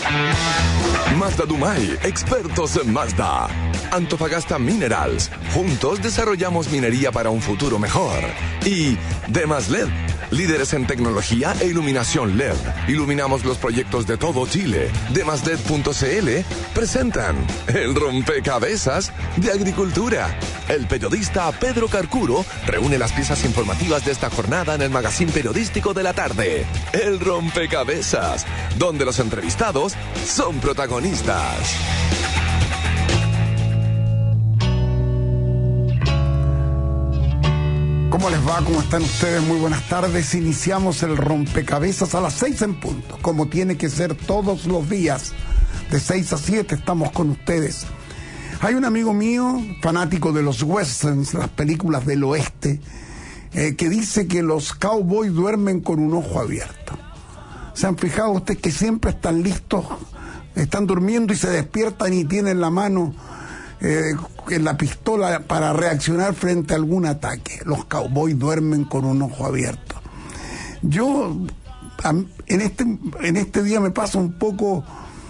Mazda Dumay, expertos en Mazda. Antofagasta Minerals, juntos desarrollamos minería para un futuro mejor. Y Demas LED, líderes en tecnología e iluminación LED. Iluminamos los proyectos de todo Chile. Demasled.cl presentan el rompecabezas de agricultura. El periodista Pedro Carcuro reúne las piezas informativas de esta jornada en el magazín periodístico de la tarde. El rompecabezas, donde los entrevistados son protagonistas. ¿Cómo les va? ¿Cómo están ustedes? Muy buenas tardes. Iniciamos el rompecabezas a las 6 en punto, como tiene que ser todos los días. De 6 a 7 estamos con ustedes. Hay un amigo mío, fanático de los westerns, las películas del oeste, que dice que los cowboys duermen con un ojo abierto. ¿Se han fijado ustedes que siempre están listos? Están durmiendo y se despiertan y tienen la mano en la pistola para reaccionar frente a algún ataque. Los cowboys duermen con un ojo abierto. Yo en este día me pasa un poco,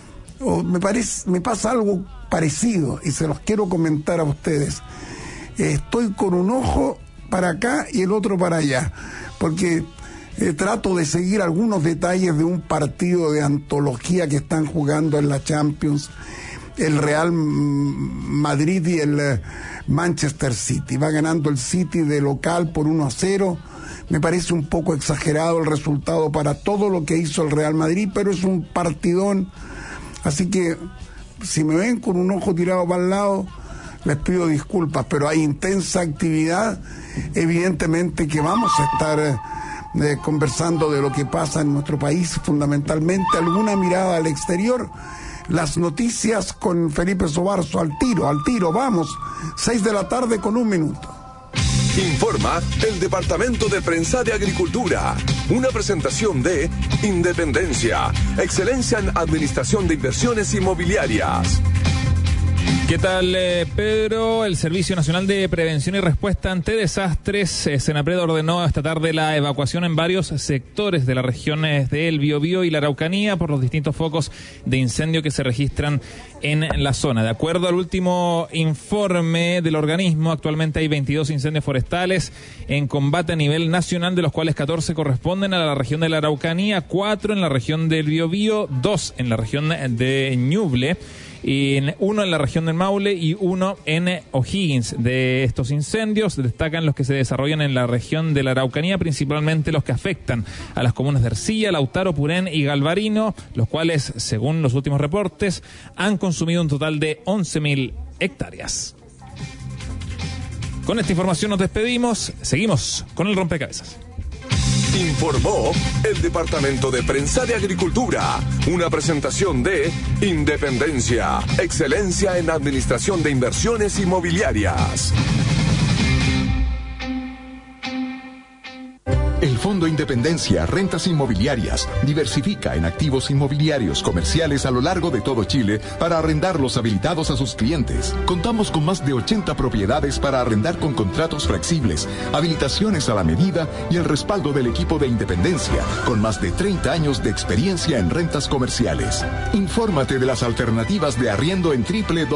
me pasa algo parecido y se los quiero comentar a ustedes. Estoy con un ojo para acá y el otro para allá, porque trato de seguir algunos detalles de un partido de antología que están jugando en la Champions, el Real Madrid y el Manchester City. Va ganando el City de local por 1-0. Me parece un poco exagerado el resultado para todo lo que hizo el Real Madrid, pero es un partidón. Así que si me ven con un ojo tirado para el lado, les pido disculpas, pero hay intensa actividad. Evidentemente que vamos a estar conversando de lo que pasa en nuestro país, fundamentalmente alguna mirada al exterior. Las noticias con Felipe Sobarzo, al tiro, vamos, 6 de la tarde con 1 minuto. Informa el Departamento de Prensa de Agricultura. Una presentación de Independencia, excelencia en administración de inversiones inmobiliarias. ¿Qué tal, Pedro? El Servicio Nacional de Prevención y Respuesta ante Desastres, Senapred, ordenó esta tarde la evacuación en varios sectores de las regiones del Biobío y la Araucanía por los distintos focos de incendio que se registran en la zona. De acuerdo al último informe del organismo, actualmente hay 22 incendios forestales en combate a nivel nacional, de los cuales 14 corresponden a la región de la Araucanía, 4 en la región del Biobío, 2 en la región de Ñuble, y 1 en la región del Maule y 1 en O'Higgins. De estos incendios destacan los que se desarrollan en la región de la Araucanía, principalmente los que afectan a las comunas de Ercilla, Lautaro, Purén y Galvarino, los cuales, según los últimos reportes, han consumido un total de 11.000 hectáreas. Con esta información nos despedimos, seguimos con el rompecabezas. Informó el Departamento de Prensa de Agricultura. Una presentación de Independencia, excelencia en administración de inversiones inmobiliarias. El Fondo Independencia Rentas Inmobiliarias diversifica en activos inmobiliarios comerciales a lo largo de todo Chile para arrendarlos habilitados a sus clientes. Contamos con más de 80 propiedades para arrendar con contratos flexibles, habilitaciones a la medida y el respaldo del equipo de Independencia, con más de 30 años de experiencia en rentas comerciales. Infórmate de las alternativas de arriendo en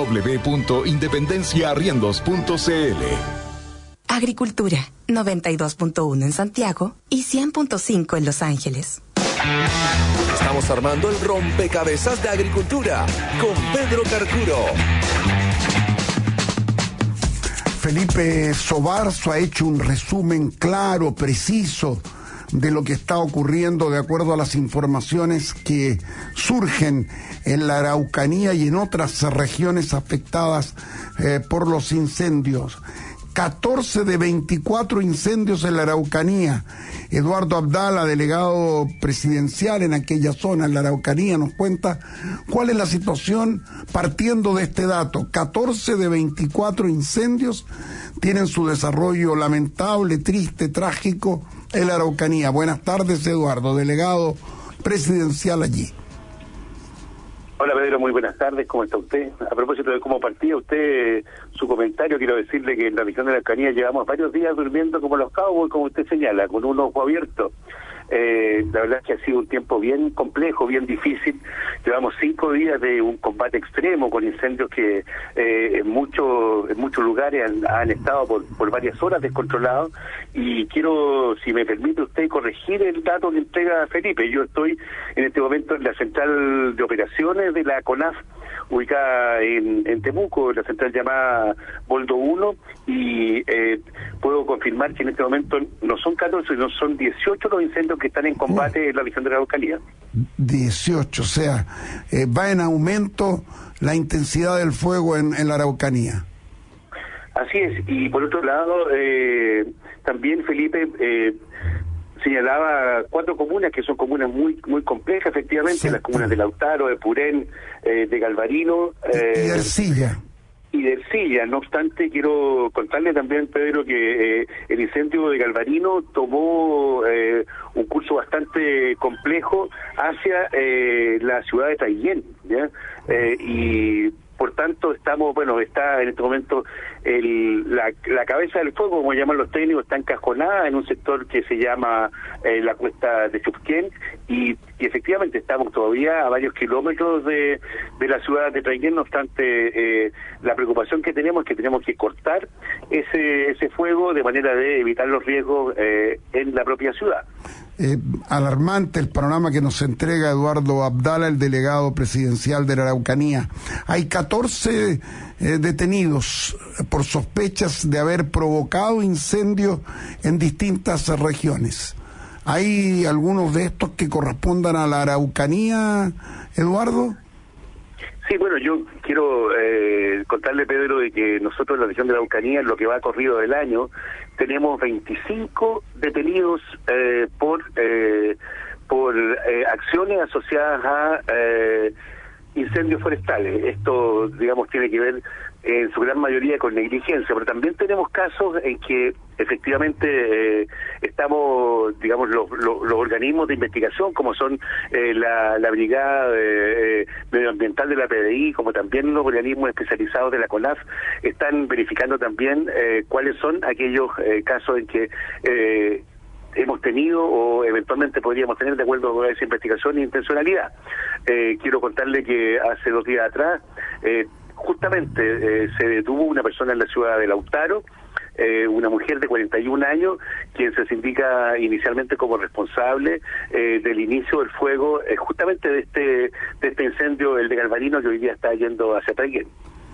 www.independenciaarriendos.cl. Agricultura, 92.1 en Santiago y 100.5 en Los Ángeles. Estamos armando el rompecabezas de agricultura con Pedro Carcuro. Felipe Sobarzo ha hecho un resumen claro, preciso, de lo que está ocurriendo de acuerdo a las informaciones que surgen en la Araucanía y en otras regiones afectadas por los incendios. 14 de 24 incendios en la Araucanía. Eduardo Abdala, delegado presidencial en aquella zona, en la Araucanía, nos cuenta cuál es la situación partiendo de este dato. 14 de 24 incendios tienen su desarrollo lamentable, triste, trágico en la Araucanía. Buenas tardes, Eduardo, delegado presidencial allí. Hola Pedro, muy buenas tardes, ¿cómo está usted? A propósito de cómo partía usted su comentario, quiero decirle que en la región de la Araucanía llevamos varios días durmiendo como los cowboys, como usted señala, con un ojo abierto. La verdad es que ha sido un tiempo bien complejo, bien difícil. Llevamos 5 días de un combate extremo con incendios que en muchos lugares han estado por varias horas descontrolados, y quiero, si me permite usted, corregir el dato que entrega Felipe. Yo estoy en este momento en la central de operaciones de la CONAF, ubicada en Temuco, la central llamada Boldo 1, y puedo confirmar que en este momento no son 14, sino son 18 los incendios que están en combate en la región de la Araucanía. 18, o sea, va en aumento la intensidad del fuego en la Araucanía. Así es, y por otro lado, también Felipe señalaba 4 comunas que son comunas muy complejas, efectivamente. Exacto. Las comunas de Lautaro, de Purén, de Galvarino y de Ercilla. Y de Ercilla. No obstante, quiero contarle también, Pedro, que el incendio de Galvarino tomó un curso bastante complejo hacia la ciudad de Traiguén, ¿ya? Y por tanto está en este momento la cabeza del fuego, como llaman los técnicos, está encajonada en un sector que se llama la cuesta de Chupquén, y efectivamente estamos todavía a varios kilómetros de la ciudad de Traiguén. No obstante, la preocupación que tenemos es que tenemos que cortar ese fuego de manera de evitar los riesgos en la propia ciudad. Alarmante el panorama que nos entrega Eduardo Abdala, el delegado presidencial de la Araucanía. Hay 14 detenidos por sospechas de haber provocado incendios en distintas regiones. ¿Hay algunos de estos que correspondan a la Araucanía, Eduardo? Sí, bueno, yo quiero contarle, Pedro, de que nosotros en la región de la Araucanía, en lo que va corrido del año, tenemos 25 detenidos por acciones asociadas a incendios forestales. Esto, digamos, tiene que ver en su gran mayoría con negligencia, pero también tenemos casos en que efectivamente estamos, digamos, los organismos de investigación, como son la Brigada Medioambiental de la PDI, como también los organismos especializados de la CONAF, están verificando también cuáles son aquellos casos en que hemos tenido o eventualmente podríamos tener de acuerdo con esa investigación e intencionalidad. Quiero contarle que hace 2 días atrás justamente se detuvo una persona en la ciudad de Lautaro, una mujer de 41 años, quien se indica inicialmente como responsable del inicio del fuego justamente de este incendio, el de Galvarino, que hoy día está yendo hacia Traiguén.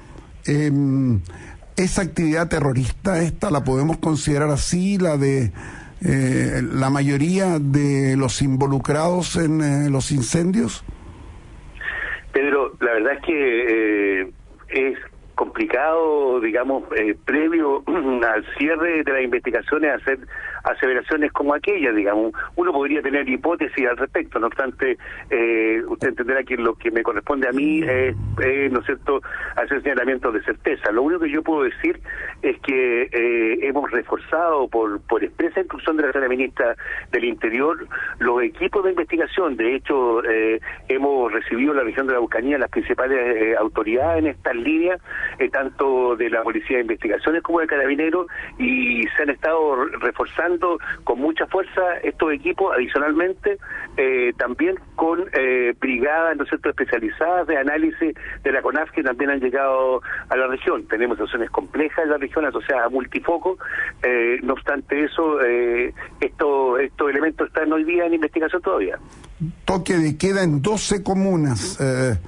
¿Esa actividad terrorista, esta la podemos considerar así, la de la mayoría de los involucrados en los incendios? Pedro, la verdad es que es complicado, digamos, previo al cierre de las investigaciones, hacer aseveraciones como aquellas, digamos. Uno podría tener hipótesis al respecto, no obstante, usted entenderá que lo que me corresponde a mí es, ¿no es cierto?, hacer señalamientos de certeza. Lo único que yo puedo decir es que hemos reforzado por expresa instrucción de la señora ministra del Interior los equipos de investigación. De hecho, hemos recibido en la región de la Araucanía las principales autoridades en estas líneas, tanto de la Policía de Investigaciones como de Carabineros, y se han estado reforzando con mucha fuerza estos equipos, adicionalmente también con brigadas, ¿no es cierto?, especializadas de análisis de la CONAF, que también han llegado a la región. Tenemos situaciones complejas en la región asociadas a multifoco. No obstante eso, estos elementos están hoy día en investigación todavía. Toque de queda en 12 comunas,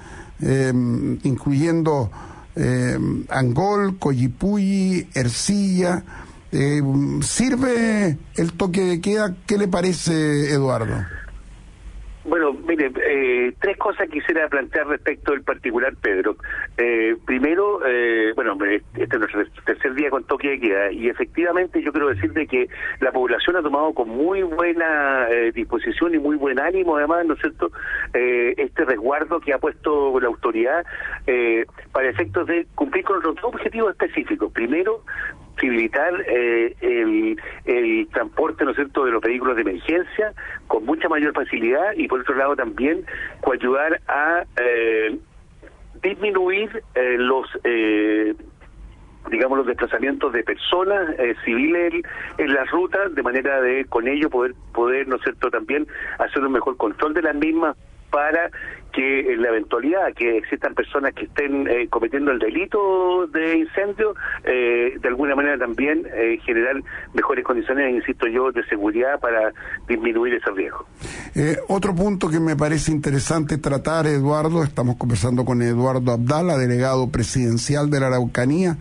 incluyendo Angol, Coyipulli, Ercilla. ¿Sirve el toque de queda? ¿Qué le parece, Eduardo? Bueno, mire, 3 cosas quisiera plantear respecto del particular, Pedro. Primero, este es nuestro tercer día con toque de queda, y efectivamente yo quiero decirte que la población ha tomado con muy buena disposición y muy buen ánimo, además, ¿no es cierto?, este resguardo que ha puesto la autoridad para efectos de cumplir con los 2 objetivos específicos. Primero, facilitar el transporte, ¿no es cierto?, de los vehículos de emergencia con mucha mayor facilidad, y por otro lado también coayudar a disminuir digamos, los desplazamientos de personas civiles en las rutas, de manera de con ello poder, ¿no es cierto?, también hacer un mejor control de las mismas, para que en la eventualidad que existan personas que estén cometiendo el delito de incendio, de alguna manera también generar mejores condiciones, insisto yo, de seguridad para disminuir ese riesgo. Otro punto que me parece interesante tratar, Eduardo, estamos conversando con Eduardo Abdala, delegado presidencial de la Araucanía,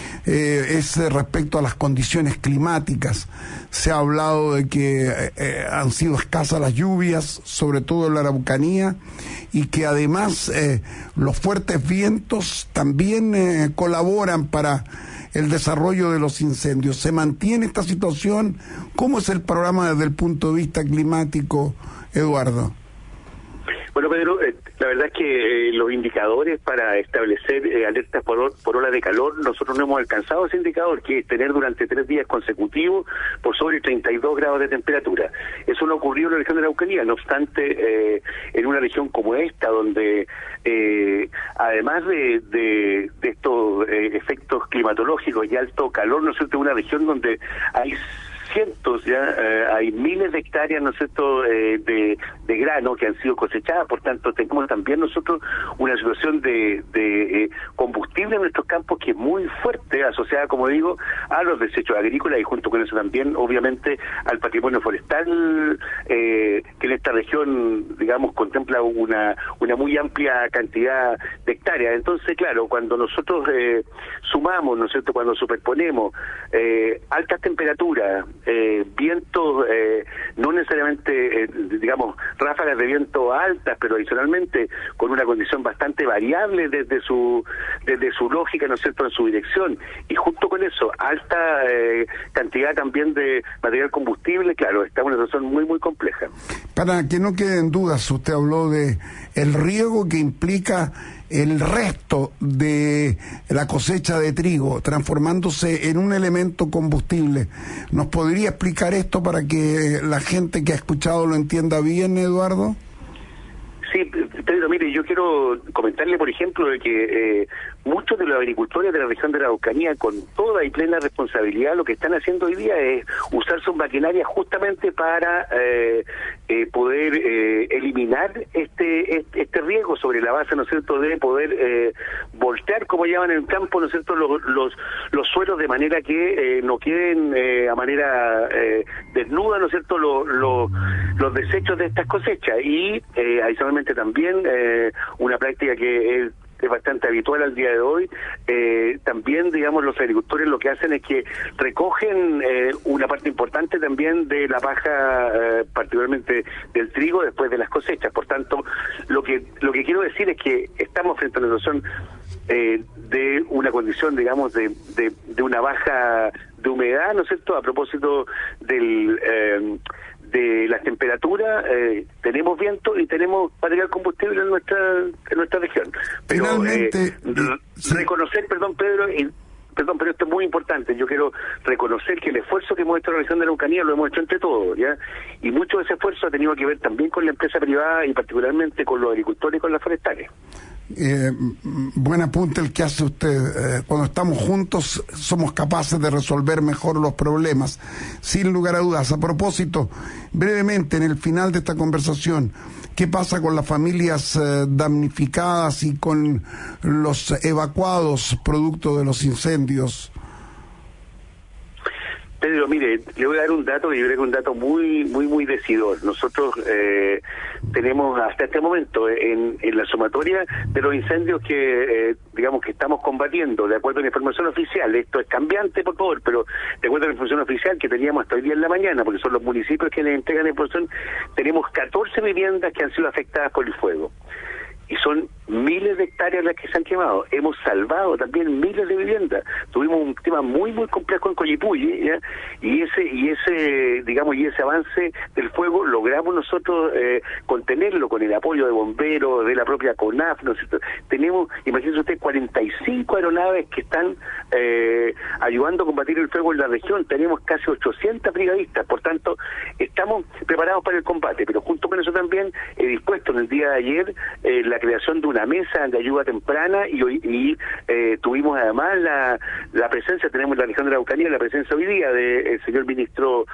es respecto a las condiciones climáticas. Se ha hablado de que han sido escasas las lluvias, sobre todo en la Araucanía, y que además los fuertes vientos también colaboran para el desarrollo de los incendios. ¿Se mantiene esta situación? ¿Cómo es el programa desde el punto de vista climático, Eduardo? Bueno, Pedro, la verdad es que los indicadores para establecer alertas por ola de calor, nosotros no hemos alcanzado ese indicador, que es tener durante 3 días consecutivos por sobre 32 grados de temperatura. Eso no ocurrió en la región de la Araucanía, no obstante, en una región como esta, donde además de estos efectos climatológicos y alto calor, ¿no es cierto?, una región donde hay cientos, hay miles de hectáreas, ¿no es cierto?, de grano que han sido cosechadas. Por tanto, tenemos también nosotros una situación de combustible en nuestros campos que es muy fuerte, asociada, como digo, a los desechos agrícolas y junto con eso también, obviamente, al patrimonio forestal, que en esta región, digamos, contempla una muy amplia cantidad de hectáreas. Entonces, claro, cuando nosotros sumamos, ¿no es cierto?, cuando superponemos altas temperaturas, vientos, no necesariamente, digamos, ráfagas de viento altas, pero adicionalmente con una condición bastante variable desde su lógica, ¿no es cierto?, en su dirección, y junto con eso, alta cantidad también de material combustible, claro, está en una situación muy, muy compleja. Para que no queden dudas, usted habló de el riego que implica el resto de la cosecha de trigo, transformándose en un elemento combustible. ¿Nos podría explicar esto para que la gente que ha escuchado lo entienda bien, Eduardo? Sí, Pedro, mire, yo quiero comentarle, por ejemplo, de que muchos de los agricultores de la región de la Araucanía, con toda y plena responsabilidad, lo que están haciendo hoy día es usar sus maquinarias justamente para poder eliminar este riesgo sobre la base, ¿no es cierto?, de poder voltear, como llaman en el campo, ¿no es cierto?, los suelos, de manera que no queden a manera desnuda, ¿no es cierto?, los desechos de estas cosechas. Y adicionalmente también una práctica que es bastante habitual al día de hoy, también, digamos, los agricultores lo que hacen es que recogen una parte importante también de la paja, particularmente del trigo, después de las cosechas. Por tanto, lo que quiero decir es que estamos frente a una situación de una condición, digamos, de una baja de humedad, ¿no es cierto?, a propósito de las temperaturas, tenemos viento y tenemos material combustible en nuestra región. Pero finalmente, reconocer, perdón, Pedro, pero esto es muy importante. Yo quiero reconocer que el esfuerzo que hemos hecho en la región de la Araucanía lo hemos hecho entre todos, ¿ya? Y mucho de ese esfuerzo ha tenido que ver también con la empresa privada y particularmente con los agricultores y con las forestales. Buen apunte el que hace usted. Cuando estamos juntos somos capaces de resolver mejor los problemas, sin lugar a dudas. A propósito, brevemente, en el final de esta conversación, ¿qué pasa con las familias damnificadas y con los evacuados producto de los incendios? Pedro, mire, le voy a dar un dato que yo creo que es un dato muy, muy, muy decidor. Nosotros tenemos hasta este momento en la sumatoria de los incendios que digamos que estamos combatiendo, de acuerdo a la información oficial, esto es cambiante, por favor, pero de acuerdo a la información oficial que teníamos hasta hoy día en la mañana, porque son los municipios que les entregan la información, tenemos 14 viviendas que han sido afectadas por el fuego. Y son miles de hectáreas las que se han quemado. Hemos salvado también miles de viviendas. Tuvimos un tema muy, muy complejo en Coyipulli, ¿ya? Y ese avance del fuego logramos nosotros contenerlo con el apoyo de bomberos, de la propia CONAF, ¿no es cierto? Tenemos, imagínense usted, 45 aeronaves que están ayudando a combatir el fuego en la región. Tenemos casi 800 brigadistas. Por tanto, estamos preparados para el combate, pero junto con eso también he dispuesto en el día de ayer la creación de una mesa de ayuda temprana y tuvimos además la presencia, tenemos en la región de la Araucanía, la presencia hoy día del señor ministro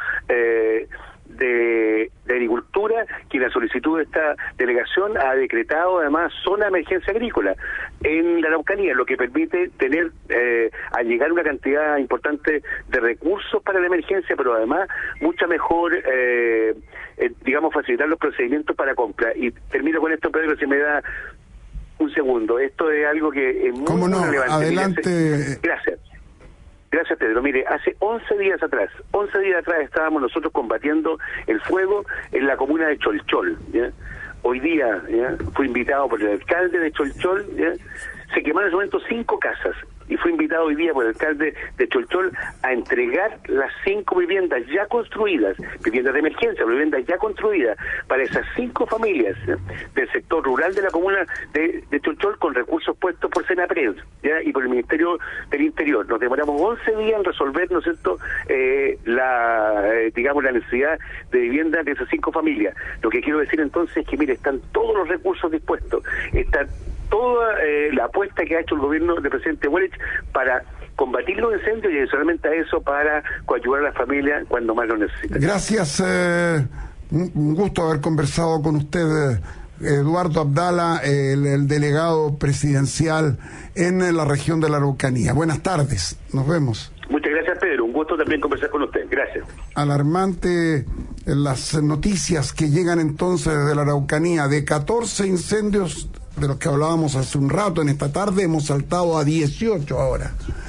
de Agricultura, quien a solicitud de esta delegación ha decretado además zona de emergencia agrícola en la Araucanía, lo que permite tener al llegar una cantidad importante de recursos para la emergencia, pero además mucha mejor digamos facilitar los procedimientos para compra. Y termino con esto, Pedro, si me da un segundo. Esto es algo que es muy relevante. Adelante. Gracias, Pedro. Mire, hace 11 días atrás estábamos nosotros combatiendo el fuego en la comuna de Cholchol, ¿ya? Hoy día, ¿ya?, fui invitado por el alcalde de Cholchol, ¿ya? Se quemaron en ese momento 5 casas y fui invitado hoy día por el alcalde de Cholchol a entregar las 5 viviendas ya construidas, viviendas de emergencia, viviendas ya construidas para esas 5 familias, ¿ya?, del sector rural de la comuna de Cholchol, con recursos puestos por Senapred, ¿ya?, y por el Ministerio del Interior. Nos demoramos 11 días en resolver, ¿no es cierto?, digamos, la necesidad de vivienda de esas 5 familias. Lo que quiero decir entonces es que, mire, están todos los recursos dispuestos, está toda la apuesta que ha hecho el gobierno del presidente Boric para combatir los incendios y adicionalmente a eso para coadyuvar a las familias cuando más lo necesitan. Gracias, un gusto haber conversado con usted, Eduardo Abdala, el delegado presidencial en la región de la Araucanía. Buenas tardes, nos vemos. Muchas gracias, Pedro, un gusto también conversar con usted, gracias. Alarmante las noticias que llegan entonces desde la Araucanía, de 14 incendios de los que hablábamos hace un rato. En esta tarde hemos saltado a 18 ahora.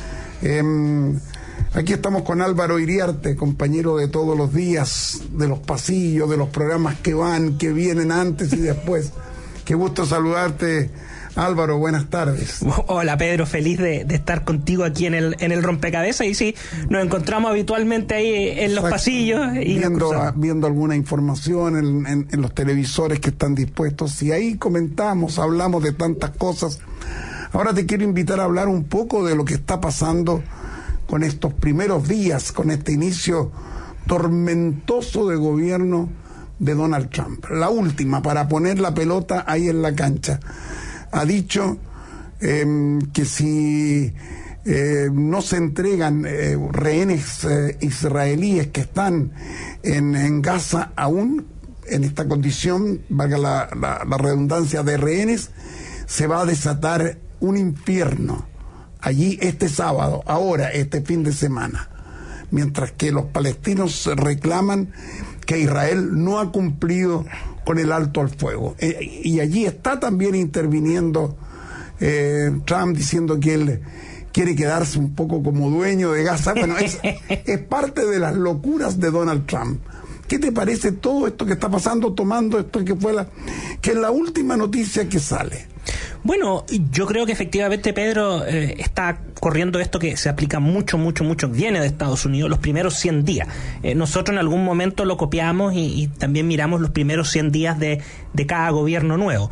Aquí estamos con Álvaro Iriarte, compañero de todos los días, de los pasillos, de los programas que van, que vienen antes y después. Qué gusto saludarte, Álvaro, buenas tardes. Hola, Pedro, feliz de estar contigo aquí en el rompecabezas. Y sí, nos encontramos habitualmente ahí en los pasillos y viendo alguna información en los televisores que están dispuestos, y ahí comentamos, hablamos de tantas cosas. Ahora te quiero invitar a hablar un poco de lo que está pasando con estos primeros días, con este inicio tormentoso de gobierno de Donald Trump. La última, para poner la pelota ahí en la cancha. Ha dicho que si no se entregan rehenes israelíes que están en Gaza aún en esta condición, valga la redundancia, de rehenes, se va a desatar un infierno allí este sábado, ahora, este fin de semana, mientras que los palestinos reclaman que Israel no ha cumplido con el alto al fuego. Y allí está también interviniendo Trump, diciendo que él quiere quedarse un poco como dueño de Gaza. Bueno, es parte de las locuras de Donald Trump. ¿Qué te parece todo esto que está pasando, tomando esto que es la última noticia que sale? Bueno, yo creo que efectivamente, Pedro, está corriendo esto que se aplica mucho, viene de Estados Unidos, los primeros 100 días. Nosotros en algún momento lo copiamos y también miramos los primeros 100 días de cada gobierno nuevo.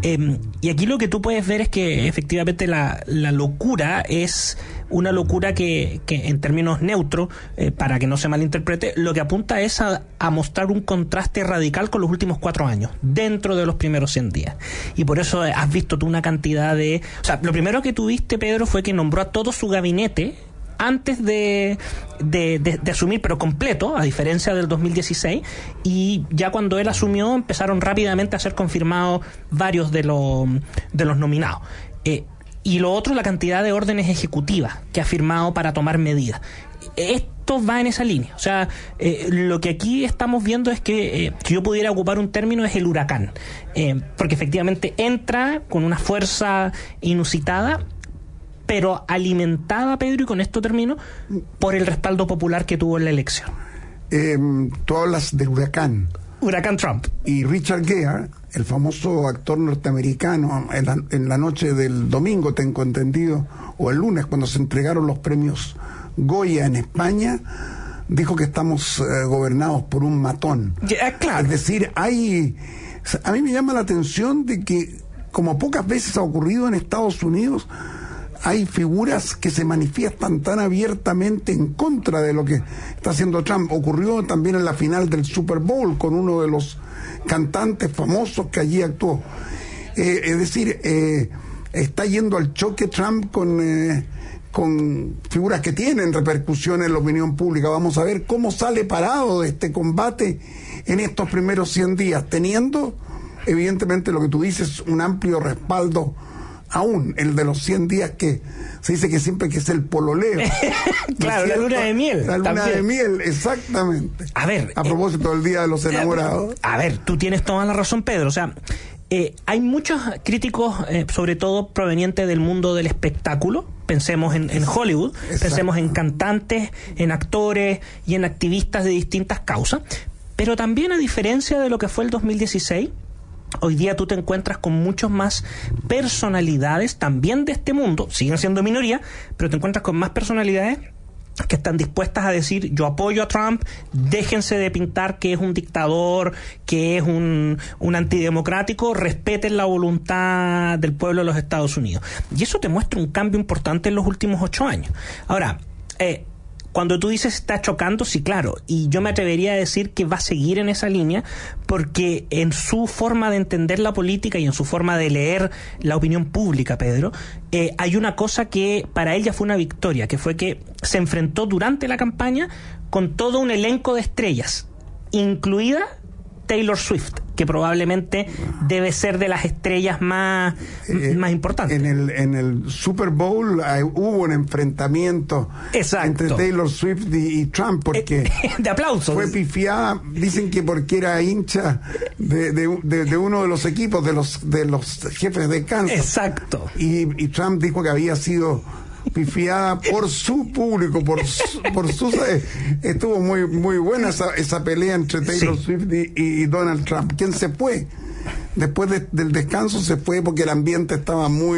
Y aquí lo que tú puedes ver es que efectivamente la locura es una locura que en términos neutros, para que no se malinterprete, lo que apunta es a mostrar un contraste radical con los últimos 4 años, dentro de los primeros 100 días. Y por eso has visto tú una cantidad de... O sea, lo primero que tuviste, Pedro, fue que nombró a todo su gabinete antes de asumir, pero completo, a diferencia del 2016, y ya cuando él asumió empezaron rápidamente a ser confirmados varios de los nominados. Y lo otro, la cantidad de órdenes ejecutivas que ha firmado para tomar medidas. Esto va en esa línea. O sea, lo que aquí estamos viendo es que, si yo pudiera ocupar un término, es el huracán. Porque efectivamente entra con una fuerza inusitada, pero alimentada, Pedro, y con esto termino, por el respaldo popular que tuvo en la elección. Tú hablas del huracán. Huracán Trump. Y Richard Gere, el famoso actor norteamericano, en la noche del domingo, tengo entendido, o el lunes, cuando se entregaron los premios Goya en España, dijo que estamos gobernados por un matón. Claro. Es decir, a mí me llama la atención de que, como pocas veces ha ocurrido en Estados Unidos, hay figuras que se manifiestan tan abiertamente en contra de lo que está haciendo Trump. Ocurrió también en la final del Super Bowl con uno de los cantantes famosos que allí actuó. Es decir, está yendo al choque Trump con figuras que tienen repercusión en la opinión pública. Vamos a ver cómo sale parado de este combate en estos primeros 100 días, teniendo, evidentemente, lo que tú dices, un amplio respaldo aún, el de los 100 días, que se dice que siempre que es el pololeo. Claro, la luna de miel. La luna también. de miel, exactamente. A ver. A propósito del Día de los Enamorados. A ver, tú tienes toda la razón, Pedro. O sea, hay muchos críticos, sobre todo provenientes del mundo del espectáculo. Pensemos en Hollywood, Exacto. Pensemos en cantantes, en actores y en activistas de distintas causas. Pero también, a diferencia de lo que fue el 2016, hoy día tú te encuentras con muchas más personalidades también de este mundo, siguen siendo minoría, pero te encuentras con más personalidades que están dispuestas a decir: yo apoyo a Trump, déjense de pintar que es un dictador, que es un antidemocrático, respeten la voluntad del pueblo de los Estados Unidos. Y eso te muestra un cambio importante en los últimos 8 años. Ahora, cuando tú dices está chocando, sí, claro, y yo me atrevería a decir que va a seguir en esa línea, porque en su forma de entender la política y en su forma de leer la opinión pública, Pedro, hay una cosa que para ella fue una victoria, que fue que se enfrentó durante la campaña con todo un elenco de estrellas, incluida Taylor Swift, que probablemente debe ser de las estrellas más importantes. En el Super Bowl hubo un enfrentamiento entre Taylor Swift y Trump, porque de aplausos. Fue pifiada, dicen que porque era hincha de uno de los equipos de los jefes de Kansas. Exacto. Y Trump dijo que había sido pifiada por su público, estuvo muy buena esa pelea entre Taylor Swift y Donald Trump. ¿Quién se fue? Después del descanso se fue porque el ambiente estaba muy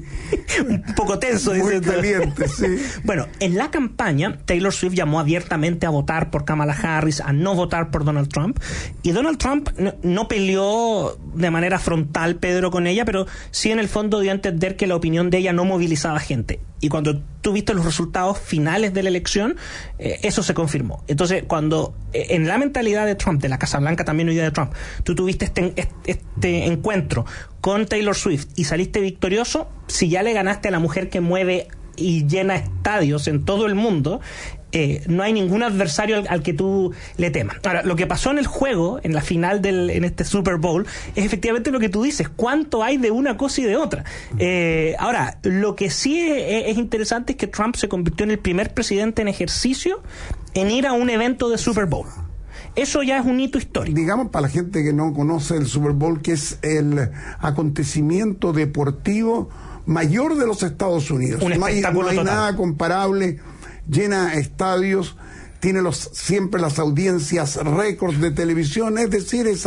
un poco tenso, muy caliente, sí. Bueno, en la campaña Taylor Swift llamó abiertamente a votar por Kamala Harris, a no votar por Donald Trump, y Donald Trump no peleó de manera frontal, Pedro, con ella, pero sí en el fondo dio a entender que la opinión de ella no movilizaba gente. Y cuando tú viste los resultados finales de la elección, eso se confirmó. Entonces, cuando en la mentalidad de Trump, de la Casa Blanca, también hoy día de Trump, tú tuviste este encuentro con Taylor Swift y saliste victorioso, si ya le ganaste a la mujer que mueve y llena estadios en todo el mundo, no hay ningún adversario al que tú le temas. Ahora, lo que pasó en el juego, en la final en este Super Bowl, es efectivamente lo que tú dices: cuánto hay de una cosa y de otra. Ahora, lo que sí es interesante es que Trump se convirtió en el primer presidente en ejercicio en ir a un evento de Super Bowl. Eso ya es un hito histórico. Digamos, para la gente que no conoce el Super Bowl, que es el acontecimiento deportivo mayor de los Estados Unidos. Un espectáculo no hay total. nada comparable, llena estadios, tiene siempre las audiencias récords de televisión, es decir, es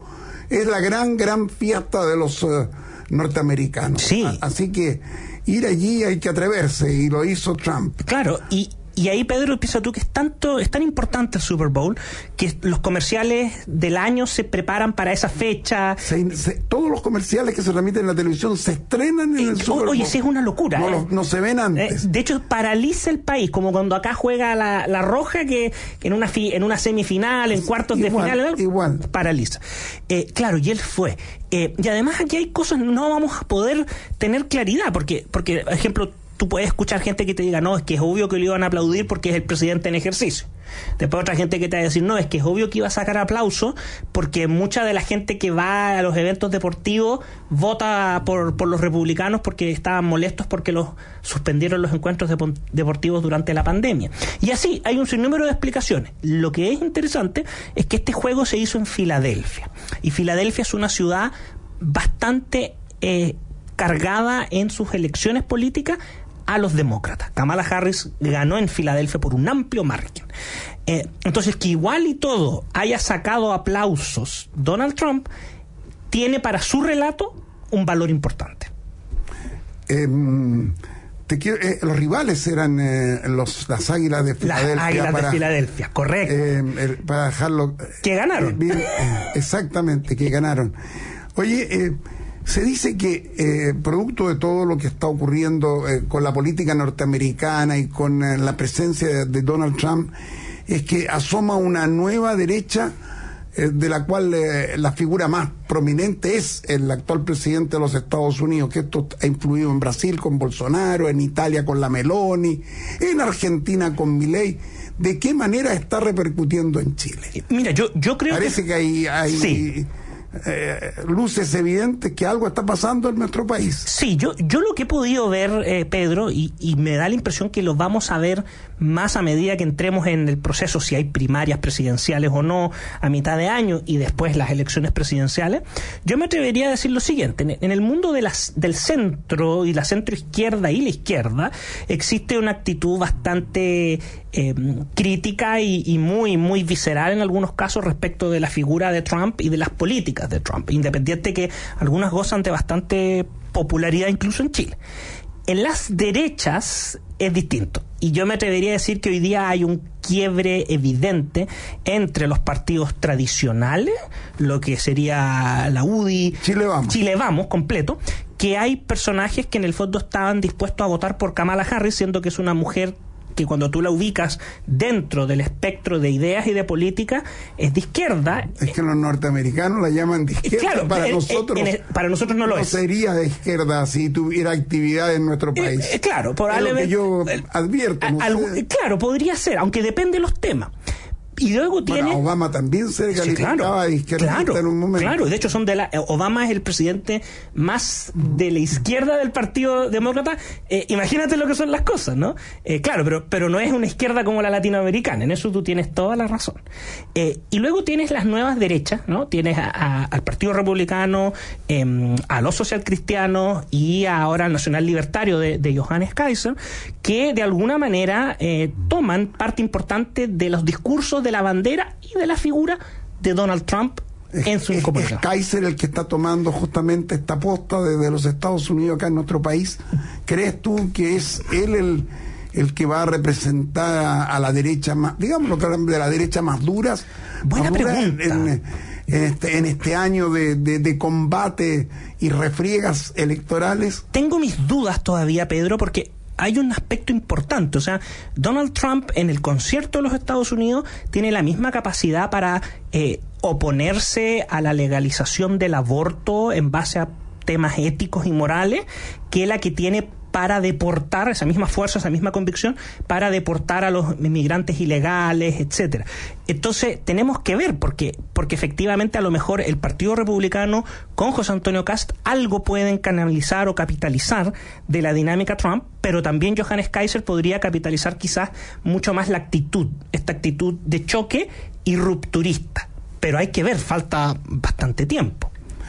la gran fiesta de los norteamericanos. Sí. Así que ir allí hay que atreverse, y lo hizo Trump. Claro, y ahí, Pedro, piensa tú que es tan importante el Super Bowl que los comerciales del año se preparan para esa fecha. Todos los comerciales que se remiten en la televisión se estrenan en el Super Bowl. Oye, sí, es una locura. No se ven antes. De hecho, paraliza el país, como cuando acá juega la Roja, que en una semifinal, en cuartos de final, igual. Paraliza. Claro, y él fue. Y además aquí hay cosas, no vamos a poder tener claridad, porque por ejemplo, tú puedes escuchar gente que te diga: no, es que es obvio que le iban a aplaudir porque es el presidente en ejercicio. Después otra gente que te va a decir: no, es que es obvio que iba a sacar aplausos porque mucha de la gente que va a los eventos deportivos vota por los republicanos porque estaban molestos porque suspendieron los encuentros deportivos durante la pandemia. Y así hay un sinnúmero de explicaciones. Lo que es interesante es que este juego se hizo en Filadelfia, y Filadelfia es una ciudad bastante cargada en sus elecciones políticas a los demócratas. Kamala Harris ganó en Filadelfia por un amplio margen. Entonces, que igual y todo haya sacado aplausos Donald Trump, tiene para su relato un valor importante. Los rivales eran las Águilas de Filadelfia. Las Águilas de Filadelfia, correcto. Para dejarlo... que ganaron. Exactamente, que ganaron. Oye, se dice que producto de todo lo que está ocurriendo con la política norteamericana y con la presencia de Donald Trump, es que asoma una nueva derecha de la cual la figura más prominente es el actual presidente de los Estados Unidos, que esto ha influido en Brasil con Bolsonaro, en Italia con la Meloni, en Argentina con Milei. ¿De qué manera está repercutiendo en Chile? Mira, yo creo Parece que hay sí. Luces evidentes que algo está pasando en nuestro país. Sí, yo lo que he podido ver, Pedro, y me da la impresión que lo vamos a ver más a medida que entremos en el proceso, si hay primarias presidenciales o no, a mitad de año y después las elecciones presidenciales. Yo me atrevería a decir lo siguiente: en el mundo del centro y la centroizquierda y la izquierda existe una actitud bastante crítica y muy, muy visceral en algunos casos respecto de la figura de Trump y de las políticas de Trump, independiente que algunas gozan de bastante popularidad incluso en Chile. En las derechas es distinto, y yo me atrevería a decir que hoy día hay un quiebre evidente entre los partidos tradicionales, lo que sería la UDI, Chile Vamos completo, que hay personajes que en el fondo estaban dispuestos a votar por Kamala Harris, siendo que es una mujer que cuando tú la ubicas dentro del espectro de ideas y de política es de izquierda. Es que los norteamericanos la llaman de izquierda. Claro, para nosotros no lo es. No sería de izquierda si tuviera actividad en nuestro país. Claro, probablemente. Es lo que yo advierto. Claro, podría ser, aunque depende de los temas. Y luego tiene... Bueno, Obama también se calificaba de izquierdista en un momento. Claro, de hecho Obama es el presidente más de la izquierda del Partido Demócrata. Imagínate lo que son las cosas, ¿no? Claro, pero no es una izquierda como la latinoamericana, en eso tú tienes toda la razón. Y luego tienes las nuevas derechas, ¿no? Tienes al Partido Republicano, a los socialcristianos y ahora al Nacional Libertario de Johannes Kaiser, que de alguna manera toman parte importante de los discursos de la bandera y de la figura de Donald Trump en su comunicación. ¿Es Kaiser el que está tomando justamente esta posta desde los Estados Unidos acá en nuestro país? ¿Crees tú que es él el que va a representar a la derecha más, digamos, de la derecha más duras? Buena pregunta. En este año de combate y refriegas electorales. Tengo mis dudas todavía, Pedro, porque hay un aspecto importante. O sea, Donald Trump en el concierto de los Estados Unidos tiene la misma capacidad para oponerse a la legalización del aborto en base a temas éticos y morales que la que tiene para deportar, esa misma fuerza, esa misma convicción, para deportar a los inmigrantes ilegales, etcétera. Entonces, tenemos que ver, porque efectivamente a lo mejor el Partido Republicano con José Antonio Kast algo pueden canalizar o capitalizar de la dinámica Trump, pero también Johannes Kaiser podría capitalizar quizás mucho más esta actitud de choque y rupturista. Pero hay que ver, falta bastante tiempo.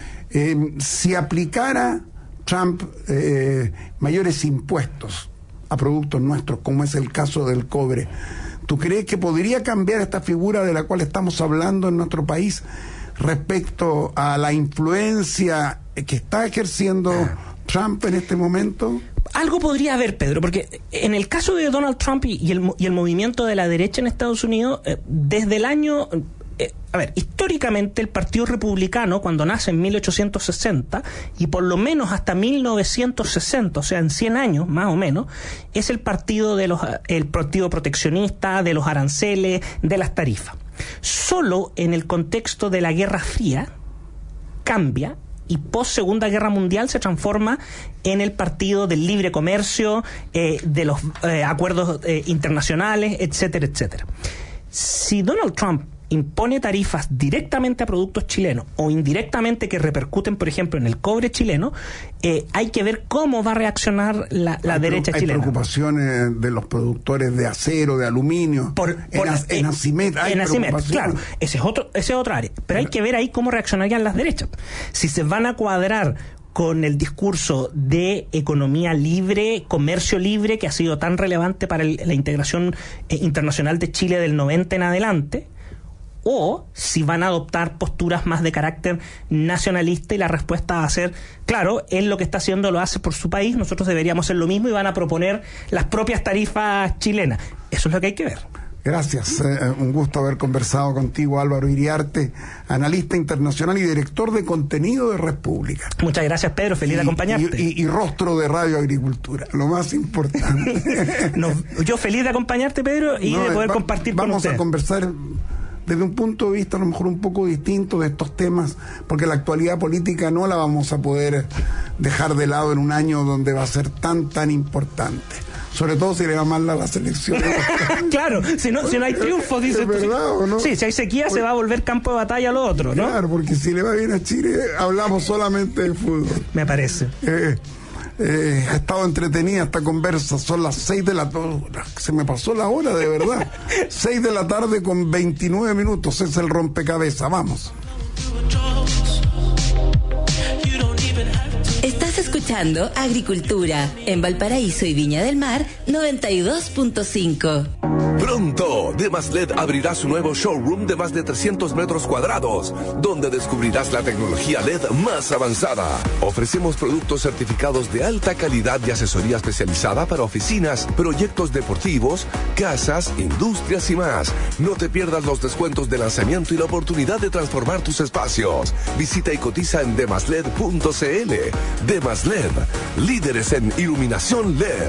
Si aplicara Trump mayores impuestos a productos nuestros, como es el caso del cobre, ¿tú crees que podría cambiar esta figura de la cual estamos hablando en nuestro país respecto a la influencia que está ejerciendo Trump en este momento? Algo podría haber, Pedro, porque en el caso de Donald Trump y el movimiento de la derecha en Estados Unidos, desde el año... históricamente el Partido Republicano, cuando nace en 1860 y por lo menos hasta 1960, o sea, en 100 años más o menos, es el partido proteccionista, de los aranceles, de las tarifas. Solo en el contexto de la Guerra Fría cambia y post Segunda Guerra Mundial se transforma en el partido del libre comercio, de los acuerdos internacionales, etcétera, etcétera. Si Donald Trump impone tarifas directamente a productos chilenos o indirectamente que repercuten, por ejemplo, en el cobre chileno, hay que ver cómo va a reaccionar la derecha chilena. Hay preocupaciones de los productores de acero, de aluminio. En Acimet hay preocupaciones. Claro, ese es otra área. Pero hay que ver ahí cómo reaccionarían las derechas. Si se van a cuadrar con el discurso de economía libre, comercio libre, que ha sido tan relevante para la integración internacional de Chile del 90 en adelante, o si van a adoptar posturas más de carácter nacionalista y la respuesta va a ser, claro, él lo que está haciendo lo hace por su país, nosotros deberíamos hacer lo mismo y van a proponer las propias tarifas chilenas. Eso es lo que hay que ver. Gracias, un gusto haber conversado contigo, Álvaro Iriarte, analista internacional y director de contenido de República. Muchas gracias, Pedro, feliz de acompañarte. Y rostro de Radio Agricultura, lo más importante. Yo feliz de acompañarte, Pedro, y de poder compartir con usted. Vamos a conversar desde un punto de vista a lo mejor un poco distinto de estos temas, porque la actualidad política no la vamos a poder dejar de lado en un año donde va a ser tan importante. Sobre todo si le va mal a la selección. Claro, si no hay triunfos, dice. ¿Es verdad o no? Sí, si hay sequía se va a volver campo de batalla lo otro, ¿no? Claro, porque si le va bien a Chile, hablamos solamente del fútbol. Me parece. Ha estado entretenida esta conversa. Son las 6 de la tarde. Se me pasó la hora, de verdad. 6 de la tarde con 29 minutos. Es el rompecabezas. Vamos. Estás escuchando Agricultura en Valparaíso y Viña del Mar 92.5. Pronto, Demas-LED abrirá su nuevo showroom de más de 300 metros cuadrados, donde descubrirás la tecnología LED más avanzada. Ofrecemos productos certificados de alta calidad y asesoría especializada para oficinas, proyectos deportivos, casas, industrias y más. No te pierdas los descuentos de lanzamiento y la oportunidad de transformar tus espacios. Visita y cotiza en demas-led.cl. Demas-LED, líderes en iluminación LED.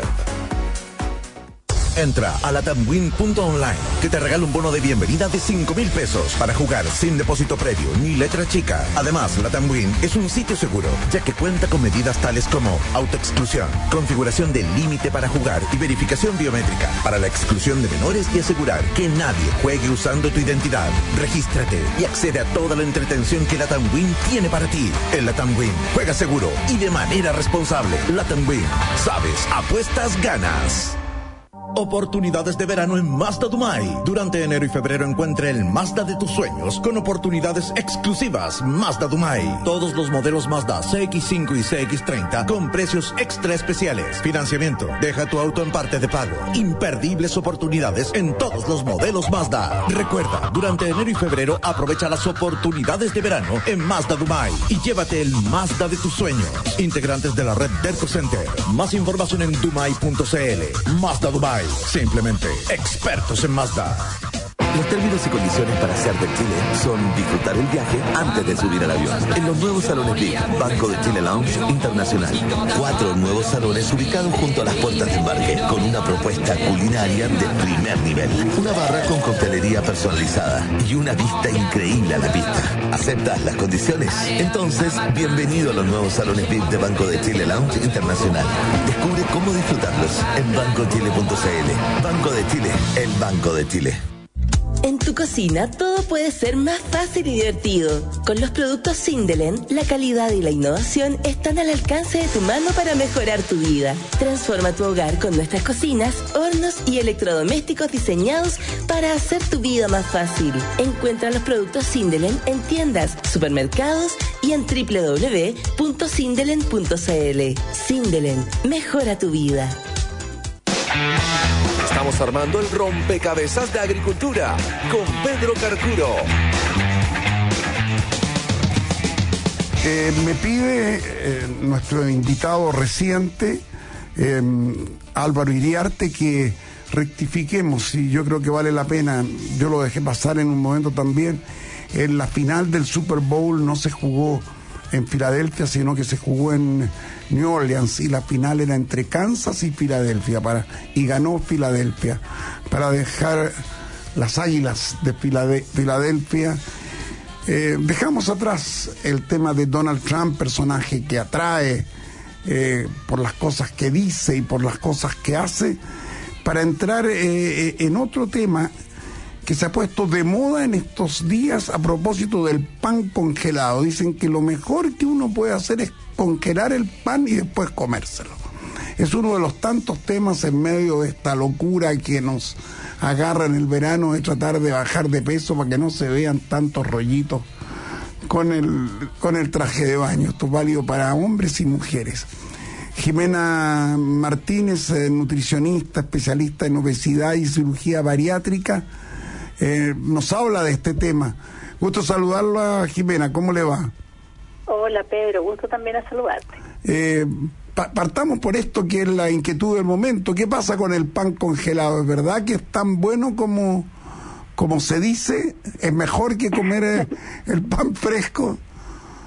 Entra a latamwin.online, que te regala un bono de bienvenida de 5,000 pesos para jugar sin depósito previo ni letra chica. Además, Latamwin es un sitio seguro, ya que cuenta con medidas tales como autoexclusión, configuración del límite para jugar y verificación biométrica para la exclusión de menores y asegurar que nadie juegue usando tu identidad. Regístrate y accede a toda la entretención que Latamwin tiene para ti. En Latamwin, juega seguro y de manera responsable. Latamwin, sabes, apuestas, ganas. Oportunidades de verano en Mazda Dumay. Durante enero y febrero encuentre el Mazda de tus sueños con oportunidades exclusivas. Mazda Dumay. Todos los modelos Mazda CX5 y CX30 con precios extra especiales. Financiamiento. Deja tu auto en parte de pago. Imperdibles oportunidades en todos los modelos Mazda. Recuerda, durante enero y febrero aprovecha las oportunidades de verano en Mazda Dumay y llévate el Mazda de tus sueños. Integrantes de la red Derco Center. Más información en dumay.cl. Mazda Dumay. Simplemente expertos en Mazda. Los términos y condiciones para hacer de Chile son disfrutar el viaje antes de subir al avión. En los nuevos salones VIP, Banco de Chile Lounge Internacional. 4 nuevos salones ubicados junto a las puertas de embarque, con una propuesta culinaria de primer nivel. Una barra con coctelería personalizada y una vista increíble a la pista. ¿Aceptas las condiciones? Entonces, bienvenido a los nuevos salones VIP de Banco de Chile Lounge Internacional. Descubre cómo disfrutarlos en bancochile.cl. Banco de Chile, el Banco de Chile. En tu cocina todo puede ser más fácil y divertido. Con los productos Sindelen, la calidad y la innovación están al alcance de tu mano para mejorar tu vida. Transforma tu hogar con nuestras cocinas, hornos y electrodomésticos diseñados para hacer tu vida más fácil. Encuentra los productos Sindelen en tiendas, supermercados y en www.sindelen.cl. Sindelen, mejora tu vida. Estamos armando el rompecabezas de agricultura con Pedro Carcuro. Me pide nuestro invitado reciente, Álvaro Iriarte, que rectifiquemos, y yo creo que vale la pena. Yo lo dejé pasar en un momento también. En la final del Super Bowl no se jugó en Filadelfia, sino que se jugó en New Orleans, y la final era entre Kansas y Filadelfia, y ganó Filadelfia para dejar las Águilas de Filadelfia. Dejamos atrás el tema de Donald Trump, personaje que atrae por las cosas que dice y por las cosas que hace, para entrar en otro tema que se ha puesto de moda en estos días a propósito del pan congelado. Dicen que lo mejor que uno puede hacer es congelar el pan y después comérselo. Es uno de los tantos temas en medio de esta locura que nos agarra en el verano, de tratar de bajar de peso para que no se vean tantos rollitos con el traje de baño. Esto es válido para hombres y mujeres. Jimena Martínez, nutricionista, especialista en obesidad y cirugía bariátrica, nos habla de este tema. Gusto saludarla, Jimena, ¿cómo le va? Hola, Pedro, gusto también a saludarte. Partamos por esto que es la inquietud del momento. ¿Qué pasa con el pan congelado? ¿Es verdad que es tan bueno como se dice? ¿Es mejor que comer el pan fresco?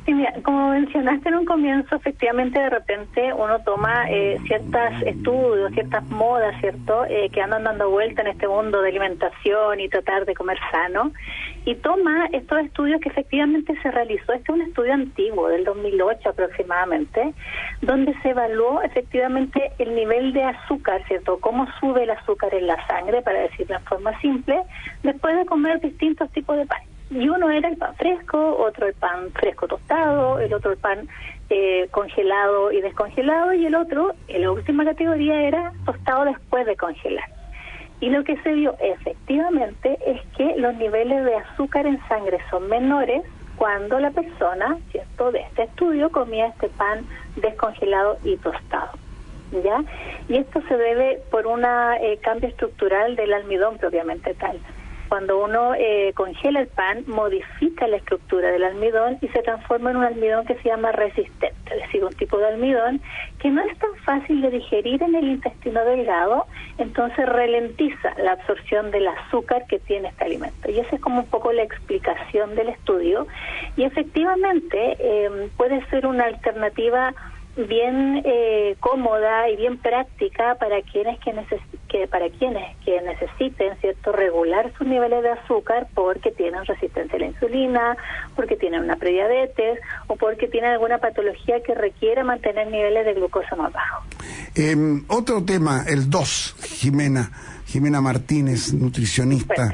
Sí, mira, como mencionaste en un comienzo, efectivamente de repente uno toma ciertos estudios, ciertas modas, ¿cierto?, que andan dando vuelta en este mundo de alimentación y tratar de comer sano, y toma estos estudios que efectivamente se realizó. Este es un estudio antiguo, del 2008 aproximadamente, donde se evaluó efectivamente el nivel de azúcar, ¿cierto?, cómo sube el azúcar en la sangre, para decirlo en forma simple, después de comer distintos tipos de pan. Y uno era el pan fresco, otro el pan fresco tostado, el otro el pan congelado y descongelado, y el otro, en la última categoría, era tostado después de congelar. Y lo que se vio efectivamente es que los niveles de azúcar en sangre son menores cuando la persona, ¿cierto?, de este estudio comía este pan descongelado y tostado, ¿ya? Y esto se debe por un cambio estructural del almidón propiamente tal. Cuando uno congela el pan, modifica la estructura del almidón y se transforma en un almidón que se llama resistente, es decir, un tipo de almidón que no es tan fácil de digerir en el intestino delgado, entonces ralentiza la absorción del azúcar que tiene este alimento. Y esa es como un poco la explicación del estudio. Y efectivamente puede ser una alternativa bien cómoda y bien práctica para quienes que necesiten, ¿cierto?, regular sus niveles de azúcar porque tienen resistencia a la insulina, porque tienen una prediabetes o porque tienen alguna patología que requiera mantener niveles de glucosa más bajos. Otro tema, el 2, Jimena Martínez, nutricionista.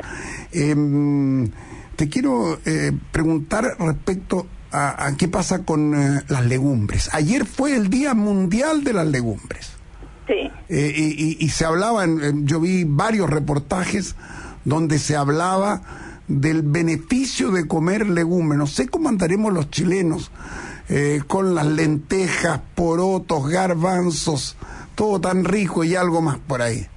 Te quiero preguntar respecto a qué pasa con las legumbres. Ayer fue el Día Mundial de las Legumbres. Sí. Y se hablaba, yo vi varios reportajes donde se hablaba del beneficio de comer legumbres. No sé cómo andaremos los chilenos con las lentejas, porotos, garbanzos, todo tan rico y algo más por ahí.